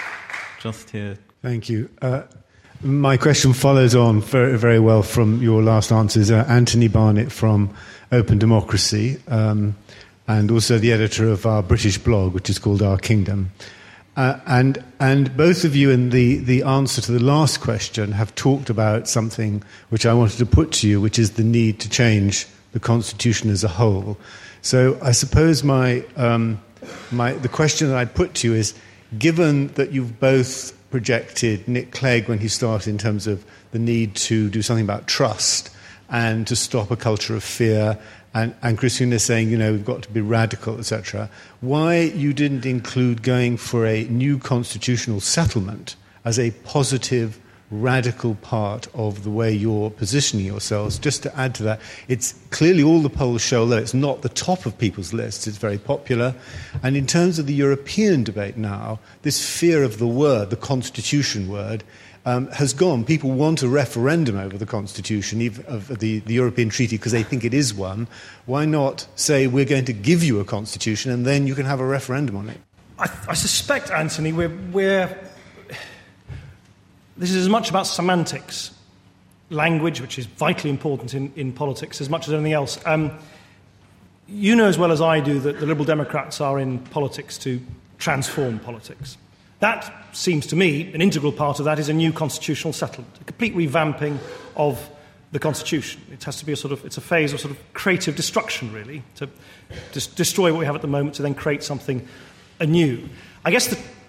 just here. Thank you. Uh, my question follows on very, very well from your last answers. Uh, Anthony Barnett from Open Democracy, um, and also the editor of our British blog, which is called Our Kingdom. Uh, and and both of you in the, the answer to the last question have talked about something which I wanted to put to you, which is the need to change the Constitution as a whole. So I suppose my um, my the question that I'd put to you is, given that you've both projected Nick Clegg when he started in terms of the need to do something about trust and to stop a culture of fear, and, and Christina saying, you know, we've got to be radical, et cetera, why you didn't include going for a new constitutional settlement as a positive, radical part of the way you're positioning yourselves. Just to add to that, it's clearly all the polls show, although it's not the top of people's lists, it's very popular. And in terms of the European debate now, this fear of the word, the constitution word, um, has gone. People want a referendum over the constitution, even of the, the European Treaty, because they think it is one. Why not say, we're going to give you a constitution and then you can have a referendum on it? I, I suspect, Anthony, we're... we're This is as much about semantics, language, which is vitally important in, in politics, as much as anything else. Um, you know as well as I do that the Liberal Democrats are in politics to transform politics. That seems to me, an integral part of that is a new constitutional settlement, a complete revamping of the Constitution. It has to be a sort of, it's a phase of sort of creative destruction, really, to dis- destroy what we have at the moment to then create something anew. I guess the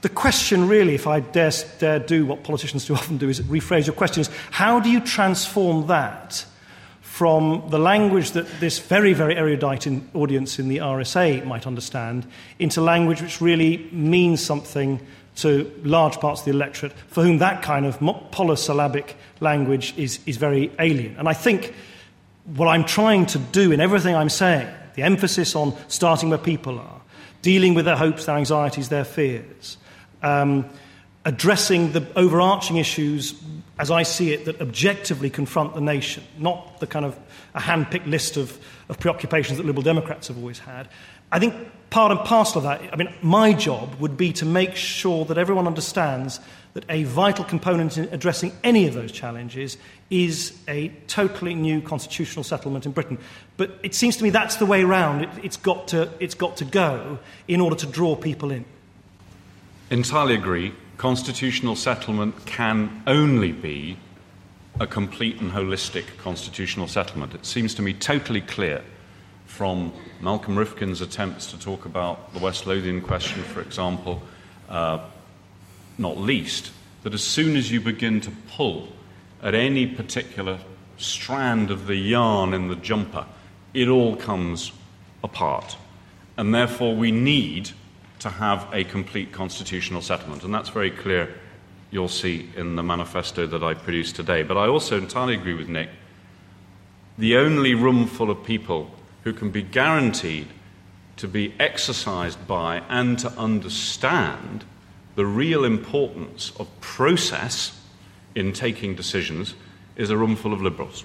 the question really, if I dare, dare do what politicians too often do, is rephrase your question, is how do you transform that from the language that this very, very erudite in audience in the R S A might understand into language which really means something to large parts of the electorate for whom that kind of polysyllabic language is, is very alien. And I think what I'm trying to do in everything I'm saying, the emphasis on starting where people are, dealing with their hopes, their anxieties, their fears, um, addressing the overarching issues, as I see it, that objectively confront the nation, not the kind of a hand-picked list of, of preoccupations that Liberal Democrats have always had. I think part and parcel of that, I mean, my job would be to make sure that everyone understands that a vital component in addressing any of those challenges is a totally new constitutional settlement in Britain. But it seems to me that's the way round. It, it's got to, it's got to go in order to draw people in. Entirely agree. Constitutional settlement can only be a complete and holistic constitutional settlement. It seems to me totally clear from Malcolm Rifkin's attempts to talk about the West Lothian question, for example, uh, not least, that as soon as you begin to pull at any particular strand of the yarn in the jumper, it all comes apart. And therefore we need to have a complete constitutional settlement. And that's very clear, you'll see in the manifesto that I produced today. But I also entirely agree with Nick. The only room full of people who can be guaranteed to be exercised by and to understand the real importance of process in taking decisions is a room full of liberals.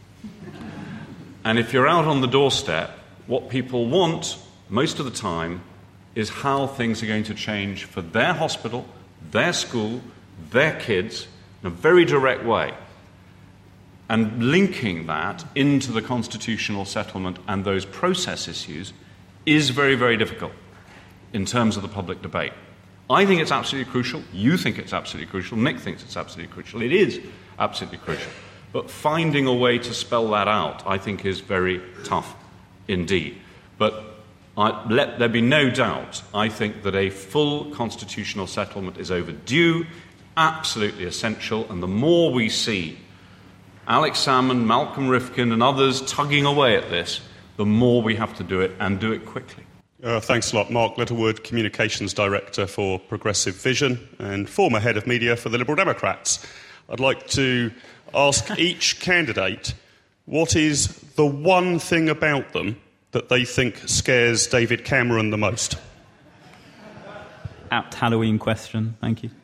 And if you're out on the doorstep, what people want most of the time is how things are going to change for their hospital, their school, their kids, in a very direct way. And linking that into the constitutional settlement and those process issues is very, very difficult in terms of the public debate. I think it's absolutely crucial. You think it's absolutely crucial. Nick thinks it's absolutely crucial. It is absolutely crucial. But finding a way to spell that out, I think, is very tough indeed. But I, let there be no doubt, I think that a full constitutional settlement is overdue, absolutely essential, and the more we see Alex Salmond, Malcolm Rifkin and others tugging away at this, the more we have to do it, and do it quickly. Uh, thanks a lot. Mark Littlewood, Communications Director for Progressive Vision and former Head of Media for the Liberal Democrats. I'd like to ask each candidate what is the one thing about them that they think scares David Cameron the most. Apt Halloween question. Thank you.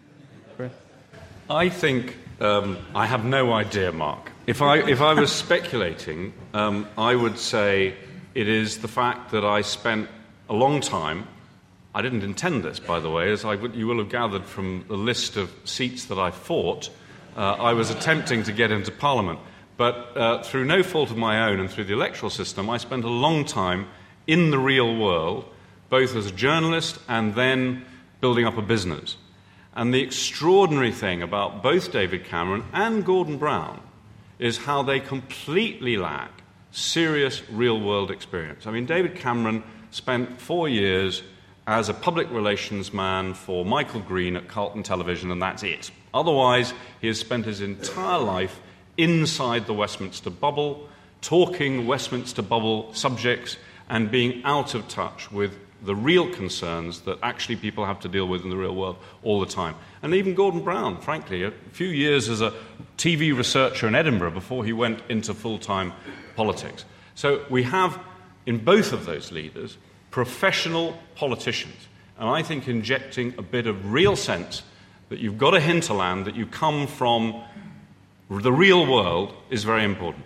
I think um, I have no idea, Mark. If I if I was speculating, um, I would say it is the fact that I spent a long time. I didn't intend this, by the way, as I would, you will have gathered from the list of seats that I fought. Uh, I was attempting to get into Parliament. But uh, through no fault of my own and through the electoral system, I spent a long time in the real world, both as a journalist and then building up a business. And the extraordinary thing about both David Cameron and Gordon Brown is how they completely lack serious real-world experience. I mean, David Cameron spent four years as a public relations man for Michael Green at Carlton Television, and that's it. Otherwise, he has spent his entire life inside the Westminster bubble, talking Westminster bubble subjects and being out of touch with the real concerns that actually people have to deal with in the real world all the time. And even Gordon Brown, frankly, a few years as a T V researcher in Edinburgh before he went into full-time politics. So we have, in both of those leaders, professional politicians. And I think injecting a bit of real sense that you've got a hinterland, that you come from the real world, is very important.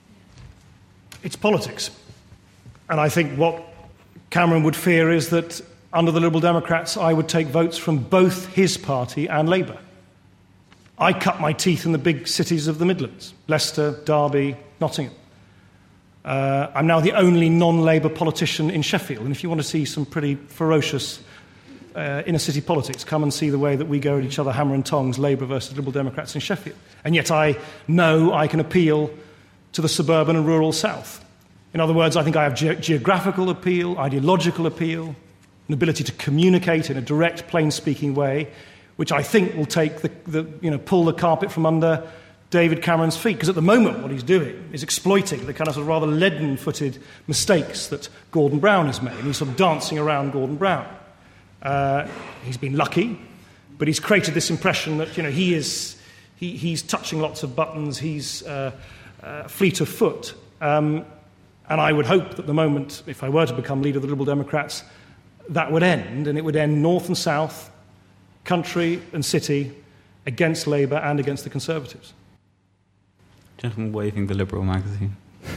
It's politics. And I think what Cameron would fear is that under the Liberal Democrats, I would take votes from both his party and Labour. I cut my teeth in the big cities of the Midlands, Leicester, Derby, Nottingham. Uh, I'm now the only non-Labour politician in Sheffield. And if you want to see some pretty ferocious uh, inner-city politics, come and see the way that we go at each other, hammer and tongs, Labour versus Liberal Democrats in Sheffield. And yet I know I can appeal to the suburban and rural south. In other words, I think I have ge- geographical appeal, ideological appeal, an ability to communicate in a direct, plain-speaking way, which I think will take the, the you know, pull the carpet from under David Cameron's feet. Because at the moment, what he's doing is exploiting the kind of, sort of rather leaden-footed mistakes that Gordon Brown has made. And he's sort of dancing around Gordon Brown. Uh, he's been lucky, but he's created this impression that you know he is he, he's touching lots of buttons. He's uh, uh, fleet of foot. Um, and I would hope that the moment, if I were to become leader of the Liberal Democrats, that would end, and it would end north and south, country and city, against Labour and against the Conservatives. Gentleman waving the Liberal magazine.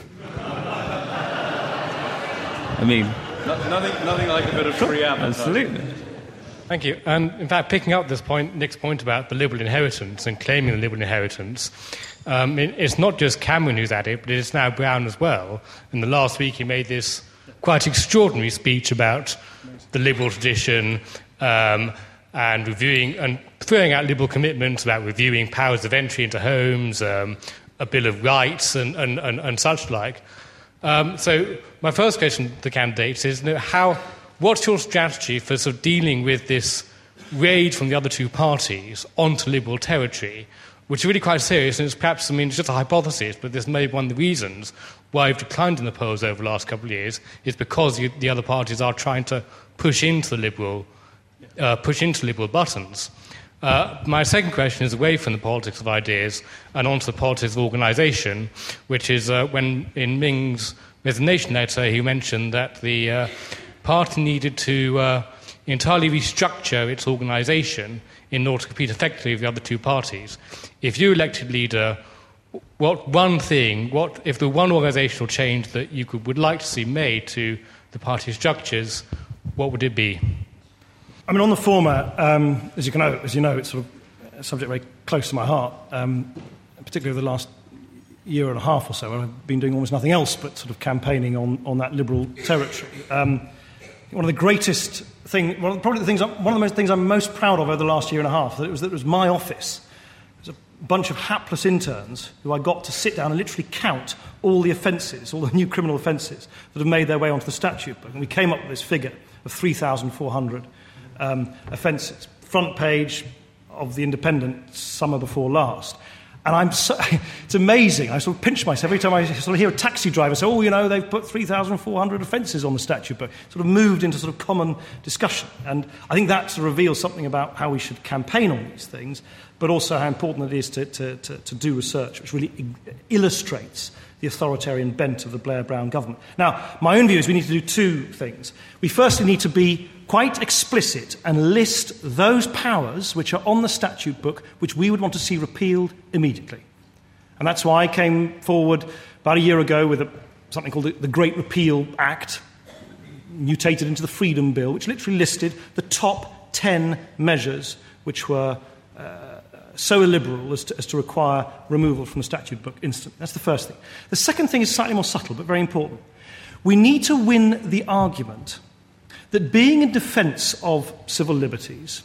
I mean... No, nothing, nothing like a bit of free advertising. Absolutely. Thank you. And in fact, picking up this point, Nick's point about the Liberal inheritance and claiming the Liberal inheritance, um, it, it's not just Cameron who's at it, but it's now Brown as well. In the last week, he made this quite extraordinary speech about the Liberal tradition um, and reviewing and throwing out Liberal commitments about reviewing powers of entry into homes, um, a Bill of Rights, and, and, and, and such like. Um, so my first question to the candidates is, you know, how, what's your strategy for sort of dealing with this raid from the other two parties onto Liberal territory, which is really quite serious, and it's perhaps, I mean, it's just a hypothesis, but this may be one of the reasons why we've declined in the polls over the last couple of years, is because the, the other parties are trying to push into the Liberal, uh, push into Liberal buttons. Uh, my second question is away from the politics of ideas and onto the politics of organisation, which is uh, when in Ming's resignation letter he mentioned that the uh, party needed to uh, entirely restructure its organisation in order to compete effectively with the other two parties. If you're elected leader, what one thing, what if the one organisational change that you could, would like to see made to the party structures, what would it be? I mean, on the former, um, as you can know, as you know, it's sort of a subject very close to my heart, um, particularly over the last year and a half or so, when I've been doing almost nothing else but sort of campaigning on, on that Liberal territory. Um, one of the greatest things, one of the, probably the things, one of the most things I'm most proud of over the last year and a half, that it was that it was my office. It was a bunch of hapless interns who I got to sit down and literally count all the offences, all the new criminal offences that have made their way onto the statute book, and we came up with this figure of three thousand four hundred. Um, offences. Front page of The Independent, summer before last. And I'm so, it's amazing. I sort of pinch myself every time I sort of hear a taxi driver say, oh, you know, they've put three thousand four hundred offences on the statute book. Sort of moved into sort of common discussion. And I think that sort of reveals something about how we should campaign on these things, but also how important it is to, to, to, to do research, which really illustrates the authoritarian bent of the Blair-Brown government. Now, my own view is we need to do two things. We firstly need to be quite explicit and list those powers which are on the statute book which we would want to see repealed immediately. And that's why I came forward about a year ago with a, something called the, the Great Repeal Act, mutated into the Freedom Bill, which literally listed the top ten measures which were uh, so illiberal as to, as to require removal from the statute book instantly. That's the first thing. The second thing is slightly more subtle, but very important. We need to win the argument that being in defence of civil liberties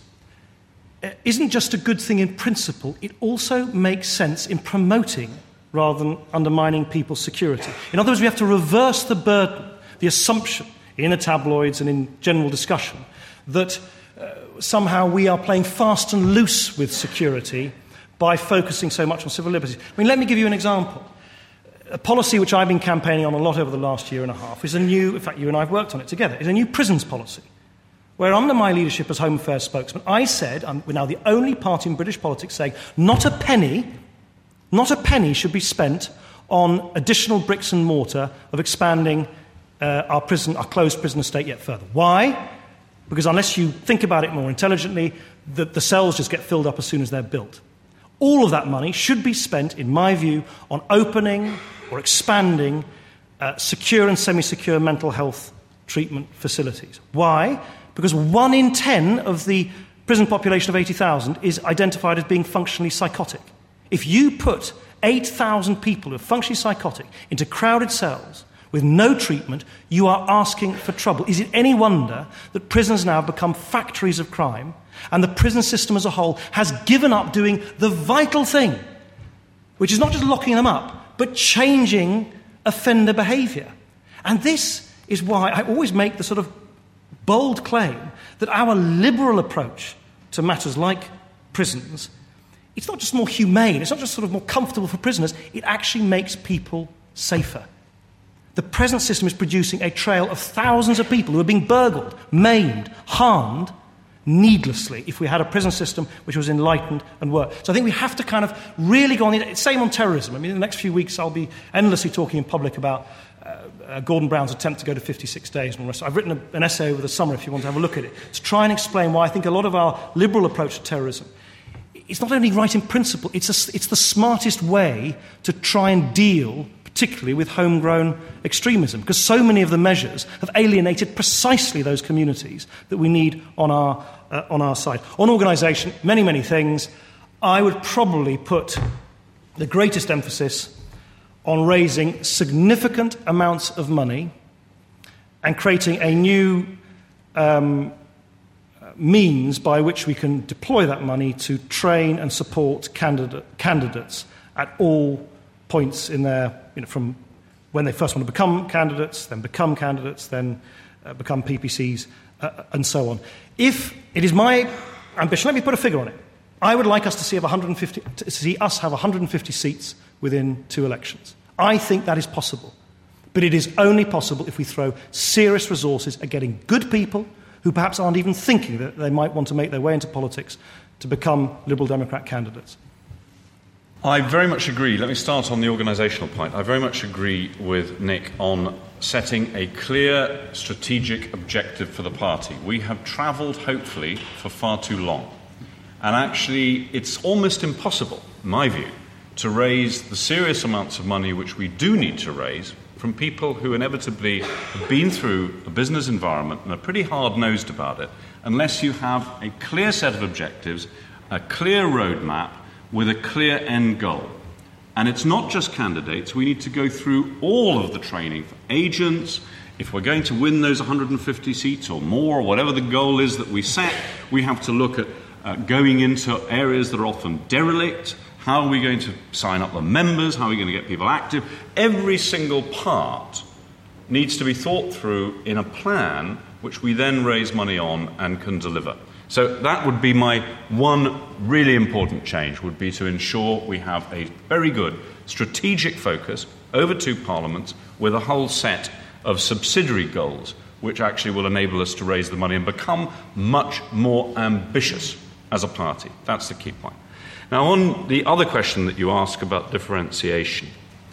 isn't just a good thing in principle, it also makes sense in promoting rather than undermining people's security. In other words, we have to reverse the burden, the assumption in the tabloids and in general discussion that uh, somehow we are playing fast and loose with security by focusing so much on civil liberties. I mean, let me give you an example. A policy which I've been campaigning on a lot over the last year and a half is a new, in fact, you and I have worked on it together, is a new prisons policy, where under my leadership as Home Affairs spokesman, I said, I'm, we're now the only party in British politics saying not a penny, not a penny should be spent on additional bricks and mortar of expanding uh, our prison, our closed prison estate yet further. Why? Because unless you think about it more intelligently, the, the cells just get filled up as soon as they're built. All of that money should be spent, in my view, on opening or expanding uh, secure and semi-secure mental health treatment facilities. Why? Because one in ten of the prison population of eighty thousand is identified as being functionally psychotic. If you put eight thousand people who are functionally psychotic into crowded cells with no treatment, you are asking for trouble. Is it any wonder that prisons now have become factories of crime and the prison system as a whole has given up doing the vital thing, which is not just locking them up, but changing offender behaviour? And this is why I always make the sort of bold claim that our liberal approach to matters like prisons, it's not just more humane, it's not just sort of more comfortable for prisoners, it actually makes people safer. The present system is producing a trail of thousands of people who are being burgled, maimed, harmed needlessly if we had a prison system which was enlightened and worked. So I think we have to kind of really go on the same on terrorism. I mean, in the next few weeks I'll be endlessly talking in public about uh, uh, Gordon Brown's attempt to go to fifty-six days and all the rest. I've written a, an essay over the summer if you want to have a look at it to try and explain why I think a lot of our liberal approach to terrorism, it's not only right in principle, it's, a, it's the smartest way to try and deal particularly with homegrown extremism, because so many of the measures have alienated precisely those communities that we need on our, uh, on our side. On organisation, many, many things. I would probably put the greatest emphasis on raising significant amounts of money and creating a new um, means by which we can deploy that money to train and support candidate, candidates at all points in their, you know, from when they first want to become candidates, then become candidates, then uh, become P P Cs, uh, and so on. If it is my ambition, let me put a figure on it. I would like us to see, have one hundred fifty, to see us have one hundred fifty seats within two elections. I think that is possible. But it is only possible if we throw serious resources at getting good people who perhaps aren't even thinking that they might want to make their way into politics to become Liberal Democrat candidates. I very much agree. Let me start on the organisational point. I very much agree with Nick on setting a clear strategic objective for the party. We have travelled, hopefully, for far too long. And actually, it's almost impossible, in my view, to raise the serious amounts of money which we do need to raise from people who inevitably have been through a business environment and are pretty hard-nosed about it, unless you have a clear set of objectives, a clear roadmap, with a clear end goal. And it's not just candidates. We need to go through all of the training for agents. If we're going to win those one hundred fifty seats or more, or whatever the goal is that we set, we have to look at uh, going into areas that are often derelict. How are we going to sign up the members? How are we going to get people active? Every single part needs to be thought through in a plan which we then raise money on and can deliver. So that would be my one really important change, would be to ensure we have a very good strategic focus over two parliaments with a whole set of subsidiary goals which actually will enable us to raise the money and become much more ambitious as a party. That's the key point. Now, on the other question that you ask about differentiation,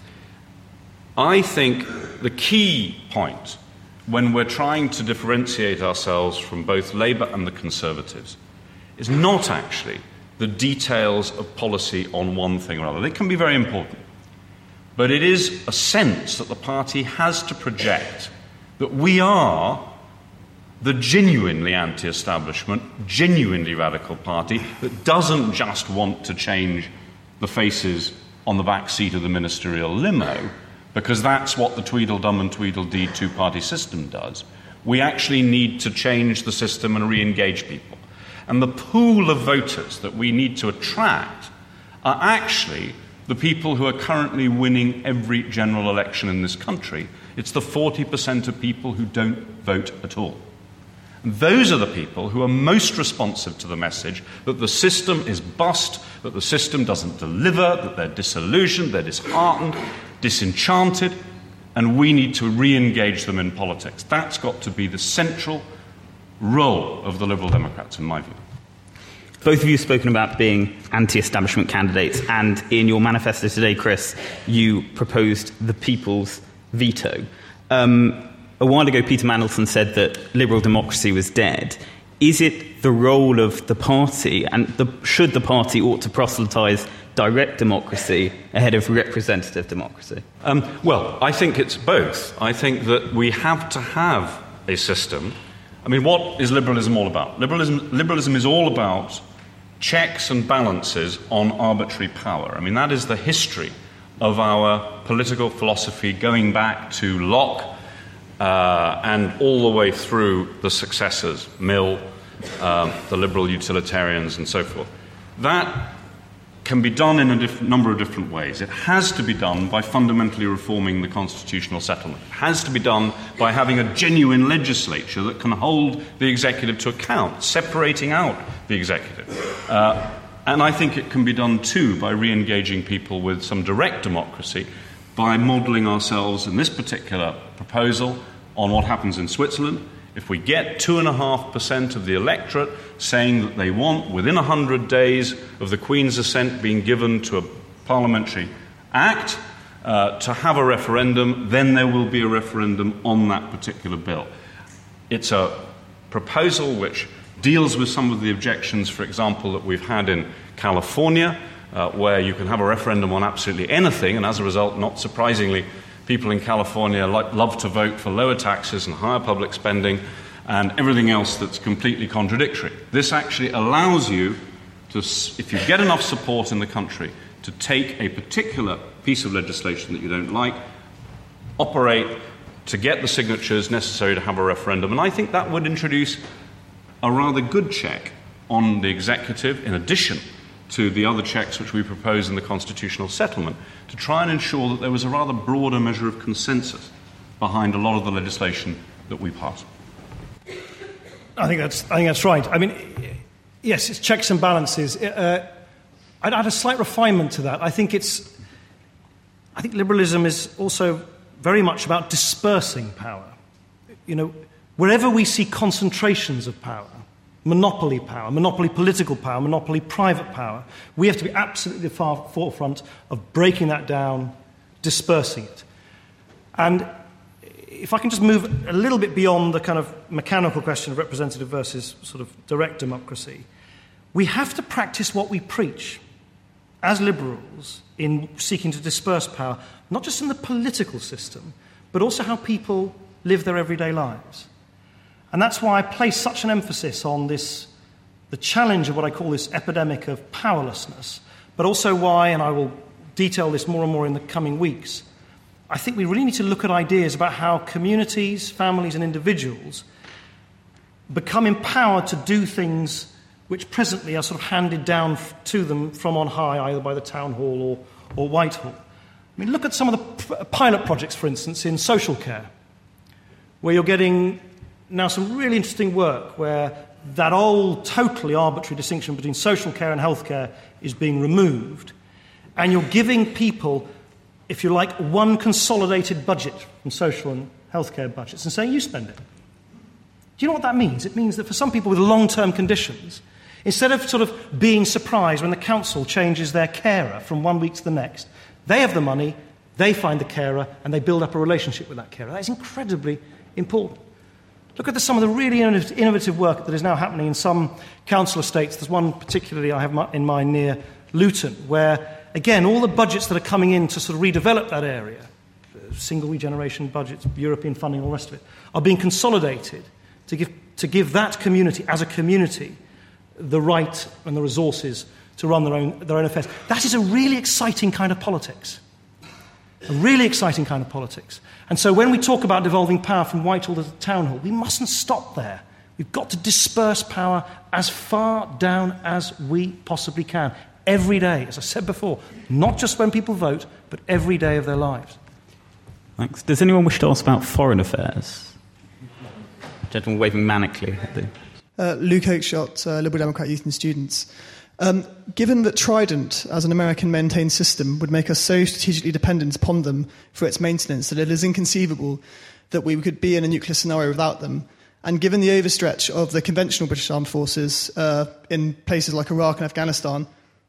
I think the key point when we're trying to differentiate ourselves from both Labour and the Conservatives is not actually the details of policy on one thing or other. They can be very important. But it is a sense that the party has to project that we are the genuinely anti-establishment, genuinely radical party that doesn't just want to change the faces on the back seat of the ministerial limo, because that's what the Tweedledum and Tweedledee two-party system does. We actually need to change the system and re-engage people. And the pool of voters that we need to attract are actually the people who are currently winning every general election in this country. It's the forty percent of people who don't vote at all. And those are the people who are most responsive to the message that the system is bust, that the system doesn't deliver, that they're disillusioned, they're disheartened, disenchanted, and we need to re-engage them in politics. That's got to be the central role of the Liberal Democrats, in my view. Both of you have spoken about being anti-establishment candidates, and in your manifesto today, Chris, you proposed the people's veto. Um, a while ago, Peter Mandelson said that liberal democracy was dead. Is it the role of the party, and the, should the party ought to proselytise direct democracy ahead of representative democracy? Um, well, I think it's both. I think that we have to have a system. I mean, what is liberalism all about? Liberalism, liberalism is all about checks and balances on arbitrary power. I mean, that is the history of our political philosophy going back to Locke uh, and all the way through the successors, Mill, um, the liberal utilitarians, and so forth. That can be done in a diff- number of different ways. It has to be done by fundamentally reforming the constitutional settlement. It has to be done by having a genuine legislature that can hold the executive to account, separating out the executive. Uh, and I think it can be done too by re-engaging people with some direct democracy, by modelling ourselves in this particular proposal on what happens in Switzerland. If we get two and a half percent of the electorate saying that they want, within a hundred days of the Queen's assent being given to a parliamentary act, uh, to have a referendum, then there will be a referendum on that particular bill. It's a proposal which deals with some of the objections, for example, that we've had in California, uh, where you can have a referendum on absolutely anything, and as a result, not surprisingly, people in California like, love to vote for lower taxes and higher public spending and everything else that's completely contradictory. This actually allows you to, if you get enough support in the country, to take a particular piece of legislation that you don't like, operate to get the signatures necessary to have a referendum. And I think that would introduce a rather good check on the executive, in addition to the other checks which we propose in the constitutional settlement, to try and ensure that there was a rather broader measure of consensus behind a lot of the legislation that we pass. I think that's, I think that's right. I mean, yes, it's checks and balances. Uh, I'd add a slight refinement to that. I think it's, I think liberalism is also very much about dispersing power. You know, wherever we see concentrations of power, monopoly power, monopoly political power, monopoly private power, we have to be absolutely the far forefront of breaking that down, dispersing it. And if I can just move a little bit beyond the kind of mechanical question of representative versus sort of direct democracy, we have to practice what we preach as liberals in seeking to disperse power, not just in the political system, but also how people live their everyday lives. And that's why I place such an emphasis on this, the challenge of what I call this epidemic of powerlessness, but also why, and I will detail this more and more in the coming weeks, I think we really need to look at ideas about how communities, families, and individuals become empowered to do things which presently are sort of handed down to them from on high, either by the town hall or, or Whitehall. I mean, look at some of the p- pilot projects, for instance, in social care, where you're getting now some really interesting work where that old, totally arbitrary distinction between social care and healthcare is being removed, and you're giving people, if you like, one consolidated budget from social and healthcare budgets and saying, you spend it. Do you know what that means? It means that for some people with long-term conditions, instead of sort of being surprised when the council changes their carer from one week to the next, they have the money, they find the carer, and they build up a relationship with that carer. That is incredibly important. Look at the, some of the really innovative work that is now happening in some council estates. There's one particularly I have in mind near Luton, where, again, all the budgets that are coming in to sort of redevelop that area, single regeneration budgets, European funding, all the rest of it, are being consolidated to give, to give that community, as a community, the right and the resources to run their own, their own affairs. That is a really exciting kind of politics. A really exciting kind of politics. And so when we talk about devolving power from Whitehall to the Town Hall, we mustn't stop there. We've got to disperse power as far down as we possibly can. Every day, as I said before, not just when people vote, but every day of their lives. Thanks. Does anyone wish to ask about foreign affairs? Gentleman waving manically at the... Uh, Luke Oakeshott, uh, Liberal Democrat Youth and Students. Um, given that Trident, as an American-maintained system, would make us so strategically dependent upon them for its maintenance that it is inconceivable that we could be in a nuclear scenario without them, and given the overstretch of the conventional British armed forces uh, in places like Iraq and Afghanistan,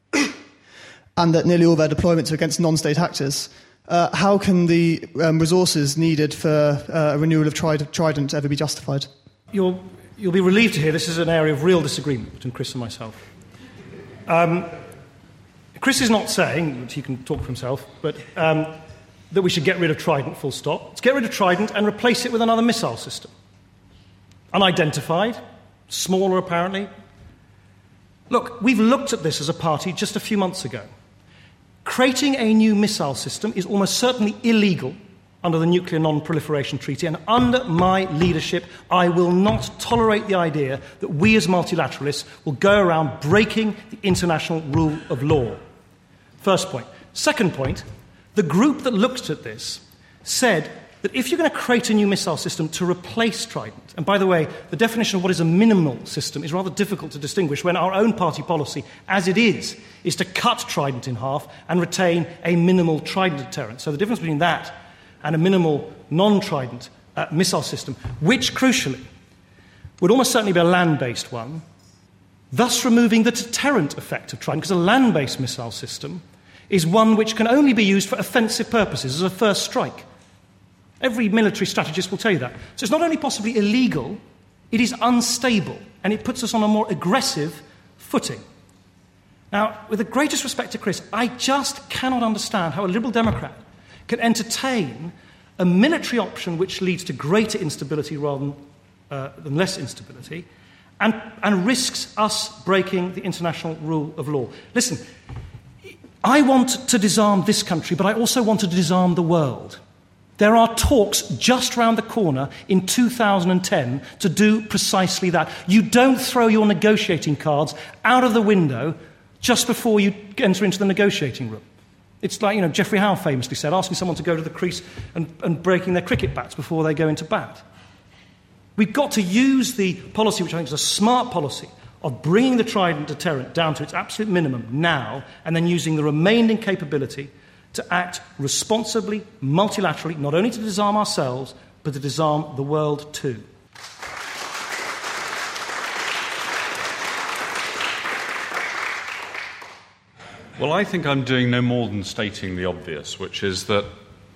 and that nearly all their deployments are against non-state actors, uh, how can the um, resources needed for uh, a renewal of Trid- Trident ever be justified? You'll, you'll be relieved to hear this is an area of real disagreement between Chris and myself. Um, Chris is not saying, he can talk for himself, but um, that we should get rid of Trident full stop. Let's get rid of Trident and replace it with another missile system. Unidentified, smaller apparently. Look, we've looked at this as a party just a few months ago. Creating a new missile system is almost certainly illegal under the Nuclear Non-Proliferation Treaty, and under my leadership, I will not tolerate the idea that we as multilateralists will go around breaking the international rule of law. First point. Second point, the group that looked at this said that if you're going to create a new missile system to replace Trident, and by the way, the definition of what is a minimal system is rather difficult to distinguish when our own party policy, as it is, is to cut Trident in half and retain a minimal Trident deterrent. So the difference between that and a minimal non-Trident uh, missile system, which, crucially, would almost certainly be a land-based one, thus removing the deterrent effect of Trident, because a land-based missile system is one which can only be used for offensive purposes, as a first strike. Every military strategist will tell you that. So it's not only possibly illegal, it is unstable, and it puts us on a more aggressive footing. Now, with the greatest respect to Chris, I just cannot understand how a Liberal Democrat can entertain a military option which leads to greater instability rather than, uh, than less instability, and, and risks us breaking the international rule of law. Listen, I want to disarm this country, but I also want to disarm the world. There are talks just round the corner in two thousand ten to do precisely that. You don't throw your negotiating cards out of the window just before you enter into the negotiating room. It's like, you know, Geoffrey Howe famously said, asking someone to go to the crease and, and breaking their cricket bats before they go into bat. We've got to use the policy, which I think is a smart policy, of bringing the Trident deterrent down to its absolute minimum now, and then using the remaining capability to act responsibly, multilaterally, not only to disarm ourselves, but to disarm the world too. Well, I think I'm doing no more than stating the obvious, which is that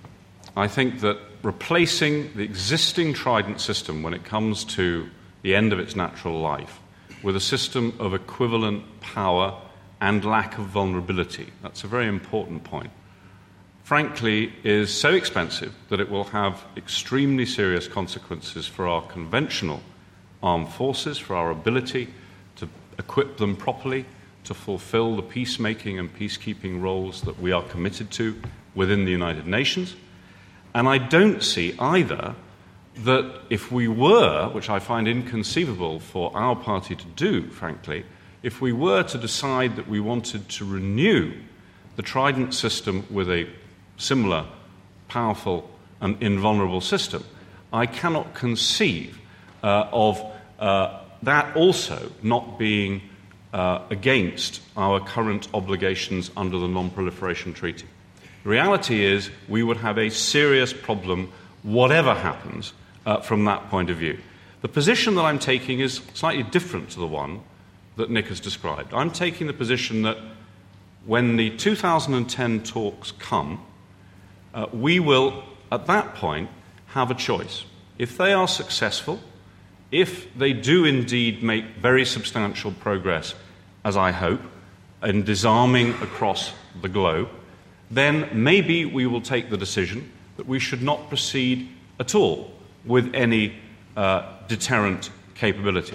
I think that replacing the existing Trident system when it comes to the end of its natural life with a system of equivalent power and lack of vulnerability, that's a very important point, frankly, is so expensive that it will have extremely serious consequences for our conventional armed forces, for our ability to equip them properly, to fulfill the peacemaking and peacekeeping roles that we are committed to within the United Nations. And I don't see either that if we were, which I find inconceivable for our party to do, frankly, if we were to decide that we wanted to renew the Trident system with a similar, powerful and invulnerable system, I cannot conceive uh, of uh, that also not being uh, against our current obligations under the Non-Proliferation Treaty. The reality is we would have a serious problem, whatever happens, uh, from that point of view. The position that I'm taking is slightly different to the one that Nick has described. I'm taking the position that when the two thousand ten talks come, Uh, we will, at that point, have a choice. If they are successful, if they do indeed make very substantial progress, as I hope, in disarming across the globe, then maybe we will take the decision that we should not proceed at all with any uh, deterrent capability.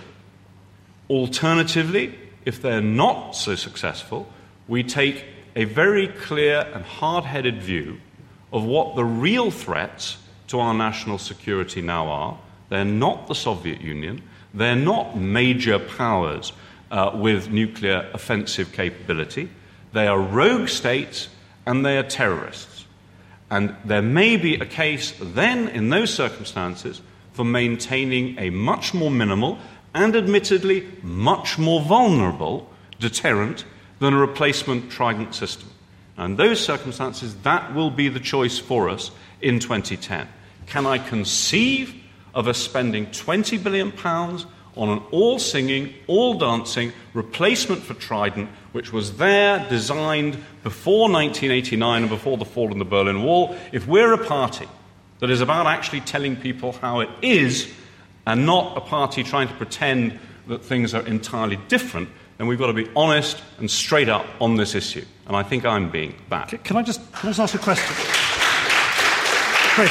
Alternatively, if they're not so successful, we take a very clear and hard-headed view of what the real threats to our national security now are. They're not the Soviet Union. They're not major powers uh, with nuclear offensive capability. They are rogue states and they are terrorists. And there may be a case then, in those circumstances, for maintaining a much more minimal and admittedly much more vulnerable deterrent than a replacement Trident system. And in those circumstances, that will be the choice for us in twenty ten. Can I conceive of us spending twenty billion pounds on an all-singing, all-dancing replacement for Trident, which was there, designed before nineteen eighty-nine and before the fall of the Berlin Wall? If we're a party that is about actually telling people how it is and not a party trying to pretend that things are entirely different, then we've got to be honest and straight up on this issue. And I think I'm being that. Can I just, can I just ask a question? Chris,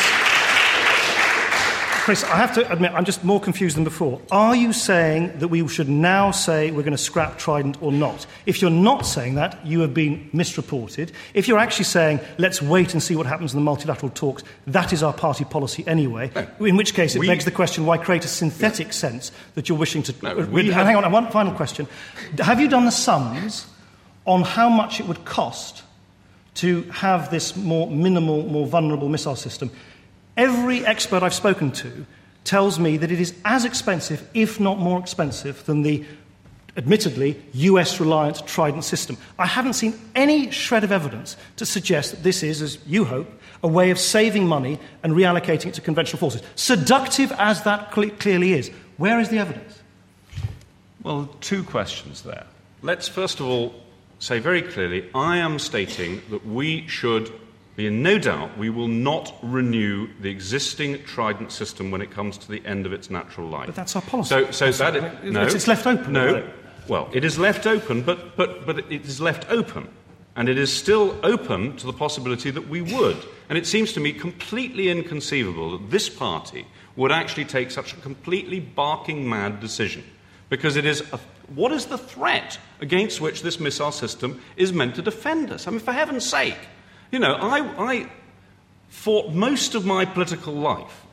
Chris, I have to admit, I'm just more confused than before. Are you saying that we should now say we're going to scrap Trident or not? If you're not saying that, you have been misreported. If you're actually saying, let's wait and see what happens in the multilateral talks, that is our party policy anyway, no. In which case it we, begs the question, why create a synthetic yeah. sense that you're wishing to... No, we have, hang on, one final question. Have you done the sums on how much it would cost to have this more minimal, more vulnerable missile system. Every expert I've spoken to tells me that it is as expensive, if not more expensive, than the admittedly U S-reliant Trident system. I haven't seen any shred of evidence to suggest that this is, as you hope, a way of saving money and reallocating it to conventional forces. Seductive as that cl- clearly is, where is the evidence? Well, two questions there. Let's first of all say very clearly, I am stating that we should be in no doubt we will not renew the existing Trident system when it comes to the end of its natural life. But that's our policy. So, so that it, no, it's left open. No, it? Well, it is left open, but, but, but it is left open. And it is still open to the possibility that we would. And it seems to me completely inconceivable that this party would actually take such a completely barking mad decision. Because it is a, what is the threat against which this missile system is meant to defend us? I mean, for heaven's sake, you know, I, I fought most of my political life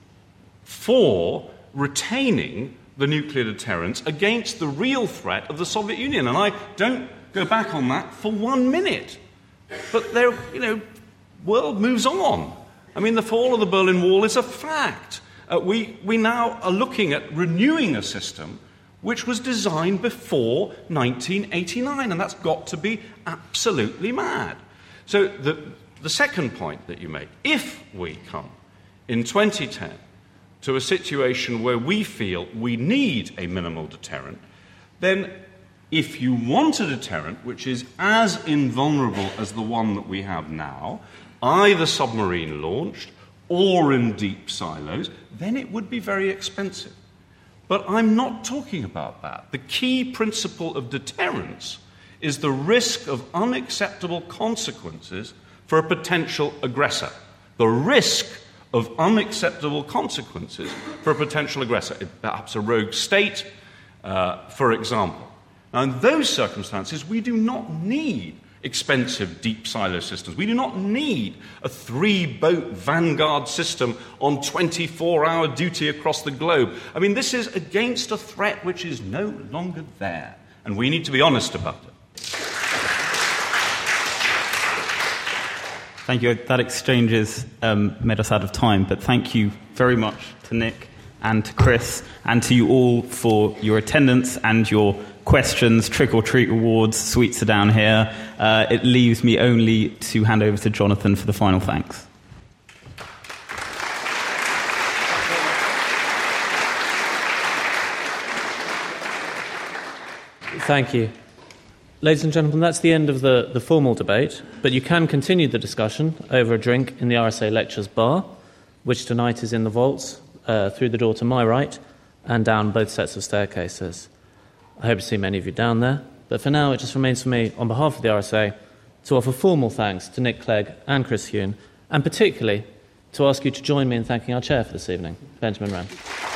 for retaining the nuclear deterrence against the real threat of the Soviet Union. And I don't go back on that for one minute. But there, you know, world moves on. I mean, the fall of the Berlin Wall is a fact. Uh, we, we now are looking at renewing a system which was designed before nineteen eighty-nine, and that's got to be absolutely mad. So the, the second point that you make, if we come in twenty ten to a situation where we feel we need a minimal deterrent, then if you want a deterrent which is as invulnerable as the one that we have now, either submarine launched or in deep silos, then it would be very expensive. But I'm not talking about that. The key principle of deterrence is the risk of unacceptable consequences for a potential aggressor. The risk of unacceptable consequences for a potential aggressor, perhaps a rogue state, uh, for example. Now, in those circumstances, we do not need expensive deep silo systems. We do not need a three-boat Vanguard system on twenty-four hour duty across the globe. I mean, this is against a threat which is no longer there, and we need to be honest about it. Thank you. That exchange has um, made us out of time, but thank you very much to Nick and to Chris and to you all for your attendance and your questions. Trick-or-treat rewards, sweets are down here. Uh, it leaves me only to hand over to Jonathan for the final thanks. Thank you. Ladies and gentlemen, that's the end of the, the formal debate, but you can continue the discussion over a drink in the R S A Lectures Bar, which tonight is in the vaults uh, through the door to my right and down both sets of staircases. I hope to see many of you down there, but for now it just remains for me, on behalf of the R S A, to offer formal thanks to Nick Clegg and Chris Huhne, and particularly to ask you to join me in thanking our chair for this evening, Benjamin Wren.